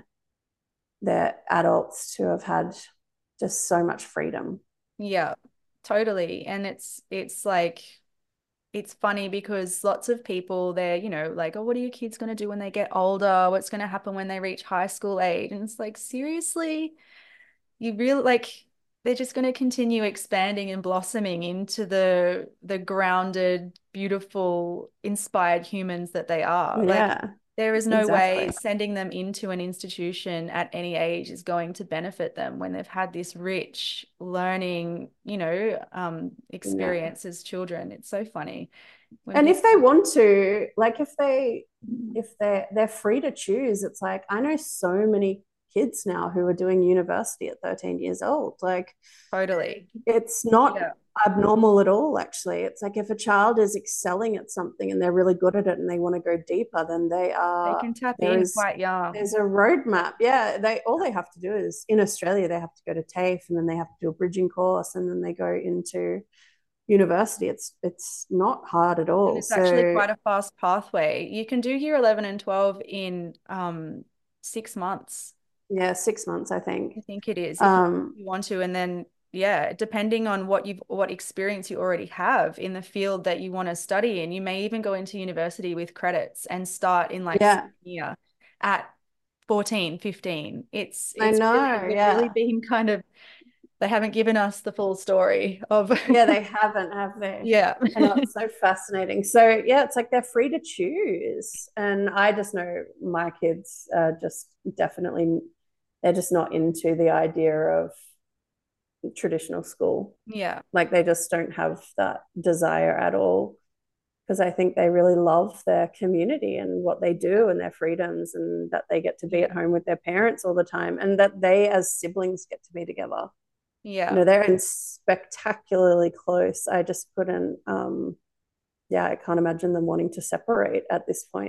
they're adults to have had just so much freedom. Yeah. Totally. And it's it's like it's funny because lots of people they're, you know, like, oh, what are your kids going to do when they get older? What's going to happen when they reach high school age? And it's like, seriously, you really like they're just going to continue expanding and blossoming into the the grounded, beautiful, inspired humans that they are. Like Yeah, there is no way exactly. sending them into an institution at any age is going to benefit them when they've had this rich learning, you know, um, Yeah. experience as children. It's so funny when And people, if they want to, like if they if they're they're free to choose, it's like I know so many kids now who are doing university at thirteen years old. Like totally, it's not yeah, abnormal at all, actually. It's like if a child is excelling at something and they're really good at it and they want to go deeper, then they they are can tap there in is quite young. there's a roadmap. Yeah, they all they have to do is in Australia they have to go to TAFE, and then they have to do a bridging course, and then they go into university. It's it's not hard at And all. it's actually So quite a fast pathway. You can do year eleven and twelve in um, six months. yeah, six months I think. I think it is if you, Um, you want to. And then, yeah, depending on what you've, what experience you already have in the field that you want to study in, you may even go into university with credits and start in like yeah, second year at fourteen, fifteen. It's, I it's really, know. we've really Yeah, been kind of, they haven't given us the full story of, yeah, they haven't, have they? yeah, I know it's so fascinating. So yeah, it's like they're free to choose, and I just know my kids are just definitely they're just not into the idea of traditional school. yeah, Like they just don't have that desire at all, because I think they really love their community and what they yeah, do and their freedoms, and that they get to be yeah, at home with their parents all the time, and that they as siblings get to be together. You yeah. know, they're in spectacularly close. I just couldn't um yeah, I can't imagine them wanting to separate at this point.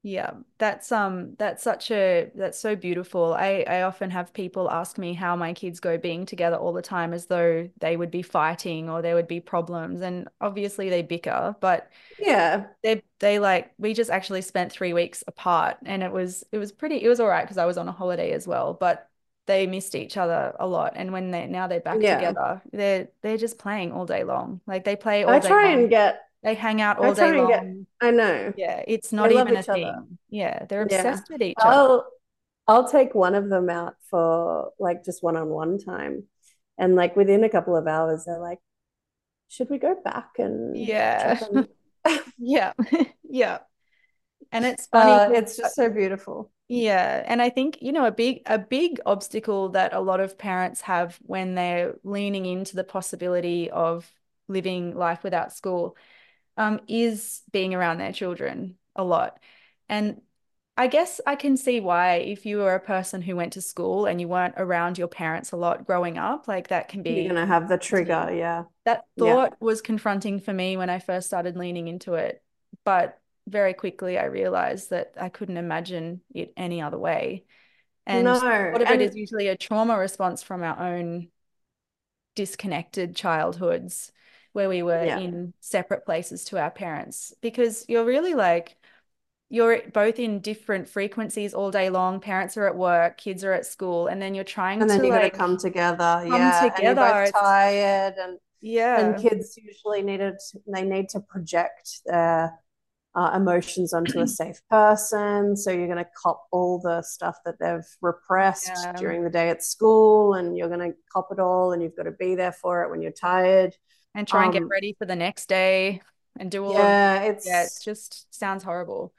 Yeah, that's um that's such a that's so beautiful. I I often have people ask me how my kids go being together all the time as though they would be fighting or there would be problems, and obviously they bicker, but Yeah. they they like we just actually spent three weeks apart, and it was it was pretty it was all right because I was on a holiday as well, but they missed each other a lot, and when they now they're back Yeah. together, they're they're just playing all day long. Like they play all I day try and long. get, They hang out I all day try and get, long. I know Yeah, it's they not love even a each other. thing. Yeah, they're Yeah. obsessed with each other. I'll, I'll take one of them out for like just one-on-one time. And like within a couple of hours, they're like, should we go back and try Yeah. them? Yeah. Yeah. And it's funny Uh, 'cause, it's uh, just so beautiful. yeah, and I think, you know, a big a big obstacle that a lot of parents have when they're leaning into the possibility of living life without school um is being around their children a lot. And I guess I can see why if you were a person who went to school and you weren't around your parents a lot growing up, like that can You're be gonna have the confronting. trigger. Yeah. That Yeah. thought was confronting for me when I first started leaning into it, but very quickly I realized that I couldn't imagine it any other way. And No. a lot of it is And usually a trauma response from our own disconnected childhoods where we were yeah. in separate places to our parents, because you're really like, you're both in different frequencies all day long. Parents are at work, kids are at school, and then you're trying And then to you got to like come together. come Yeah. And you're both together. It's tired, and and yeah. kids usually needed they need to project their uh, emotions onto a safe person. So you're going to cop all the stuff that they've repressed Yeah. during the day at school, and you're going to cop it all, and you've got to be there for it when you're tired. And try and get Um, ready for the next day and do all of this. yeah, Yeah, it it's. just sounds horrible.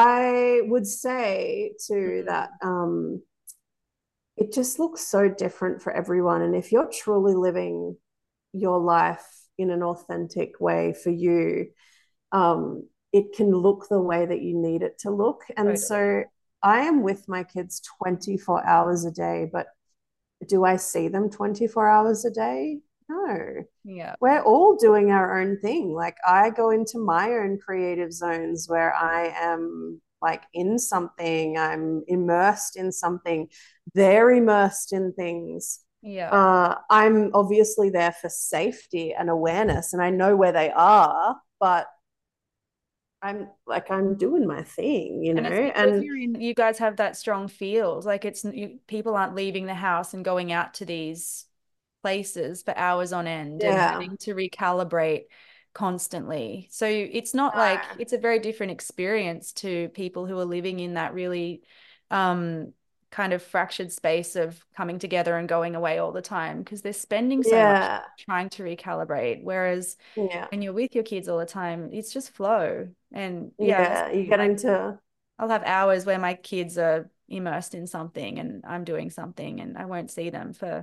I would say too that Mm. um, it just looks so different for everyone, and if you're truly living your life in an authentic way for you, um, it can look the way that you need it to look. And Totally. so I am with my kids twenty-four hours a day, but do I see them twenty-four hours a day? No. Yeah. We're all doing our own thing. Like I go into my own creative zones where I am like in something, I'm immersed in something, they're immersed in things. Yeah. Uh, I'm obviously there for safety and awareness, and I know where they are, but I'm like I'm doing my thing, you know, And it's because and you're in, you guys have that strong field. Like it's you, people aren't leaving the house and going out to these places for hours on end and yeah, having to recalibrate constantly. So it's not like no, it's a very different experience to people who are living in that really um kind of fractured space of coming together and going away all the time because they're spending so much yeah, trying to recalibrate. Whereas yeah, when you're with your kids all the time, it's just flow. And yeah, the yeah. You same. get Like into I'll have hours where my kids are immersed in something and I'm doing something and I won't see them for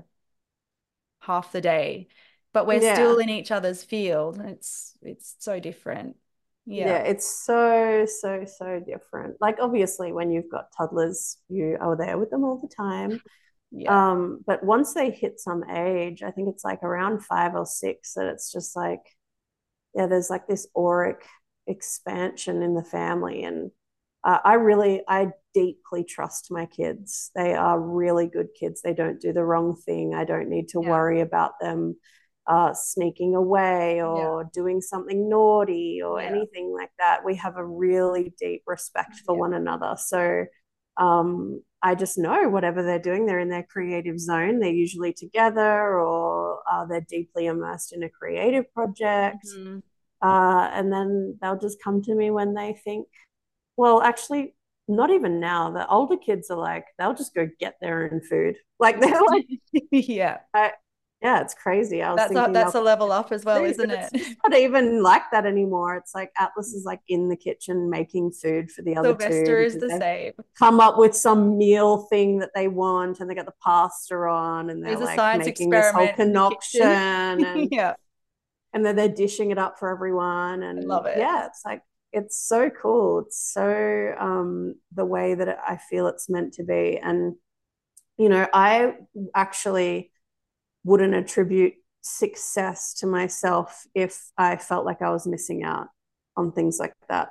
half the day, but we're still yeah, in each other's field. It's it's so different. yeah. Yeah. It's so so so different. Like obviously, when you've got toddlers, you are there with them all the time. Yeah. Um, but once they hit some age, I think it's like around five or six that it's just like yeah, there's like this auric expansion in the family. And uh, I really, I deeply trust my kids. They are really good kids. They don't do the wrong thing. I don't need to Yeah. worry about them uh, sneaking away Yeah. or doing something naughty or Yeah. anything like that. We have a really deep respect for Yeah. one another. So um, I just know whatever they're doing, they're in their creative zone. They're usually together or uh, they're deeply immersed in a creative project. Mhm. Uh, and then they'll just come to me when they think, well, actually, not even now. The older kids are like, they'll just go get their own food. Like they're like, Yeah. I, yeah, it's crazy. I was That's a thinking that's they'll a level up as well, food, but isn't it's it? just not even like that anymore. It's like Atlas is like in the kitchen making food for the other two Sylvester is because the they've same. come up with some meal thing that they want and they got the pasta on and they're There's a like science making this whole experiment in the concoction kitchen. and Yeah. and then they're dishing it up for everyone. I And love it. yeah, it's like it's so cool. It's so um, the way that it, I feel it's meant to be. And you know, I actually wouldn't attribute success to myself if I felt like I was missing out on things like that.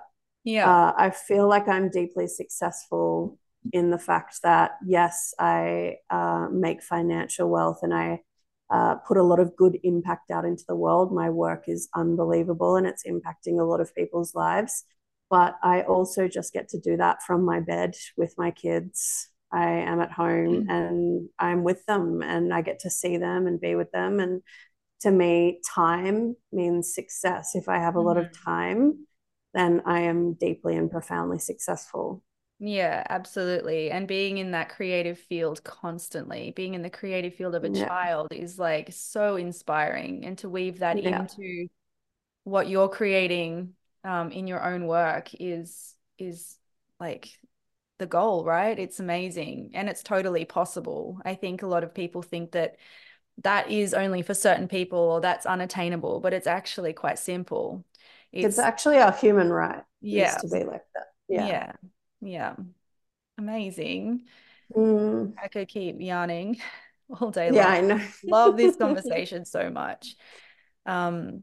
Yeah. Uh, I feel like I'm deeply successful in the fact that, yes, I uh, make financial wealth and I uh, put a lot of good impact out into the world. My work is unbelievable and it's impacting a lot of people's lives. But I also just get to do that from my bed with my kids. I am at home and I'm with them and I get to see them and be with them. And to me, time means success. If I have a lot of Mhm. time, then I am deeply and profoundly successful. Yeah, absolutely. And being in that creative field constantly, being in the creative field of a Yeah. child is like so inspiring. And to weave that Yeah. into what you're creating um, in your own work is is like the goal, right? It's amazing and it's totally possible. I think a lot of people think that that is only for certain people or that's unattainable, but it's actually quite simple. It's It's, actually our human right is yeah, to be like that. Yeah. yeah, yeah. Amazing. Mm. I could keep yarning all day Yeah, long. I know. Love this conversation so much. Um,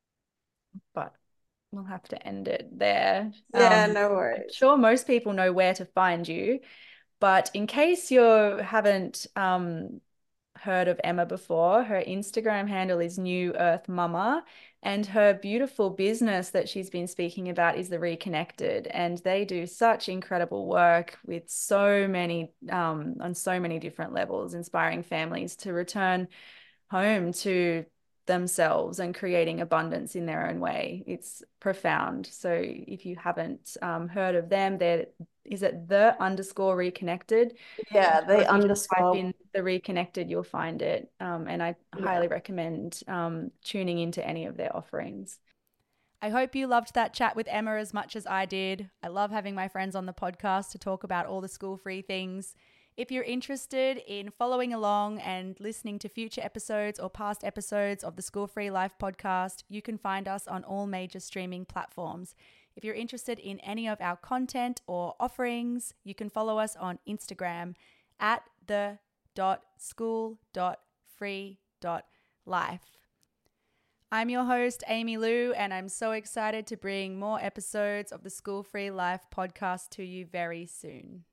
but we'll have to end it there. Yeah, Um, no I'm worries. sure most people know where to find you, but in case you haven't um, heard of Emma before, her Instagram handle is New Earth Mama, and her beautiful business that she's been speaking about is The Reconnected, and they do such incredible work with so many um, on so many different levels, inspiring families to return home to themselves and creating abundance in their own way. It's profound. So if you haven't um, heard of them, there is it the underscore reconnected. I'm Yeah, sure the if you just type underscore. in the reconnected, you'll find it. Um, and I Yeah. highly recommend um, tuning into any of their offerings. I hope you loved that chat with Emma as much as I did. I love having my friends on the podcast to talk about all the school free things. If you're interested in following along and listening to future episodes or past episodes of the School Free Life podcast, you can find us on all major streaming platforms. If you're interested in any of our content or offerings, you can follow us on Instagram at the dot school dot free dot life. I'm your host, Amy Lou, and I'm so excited to bring more episodes of the School Free Life podcast to you very soon.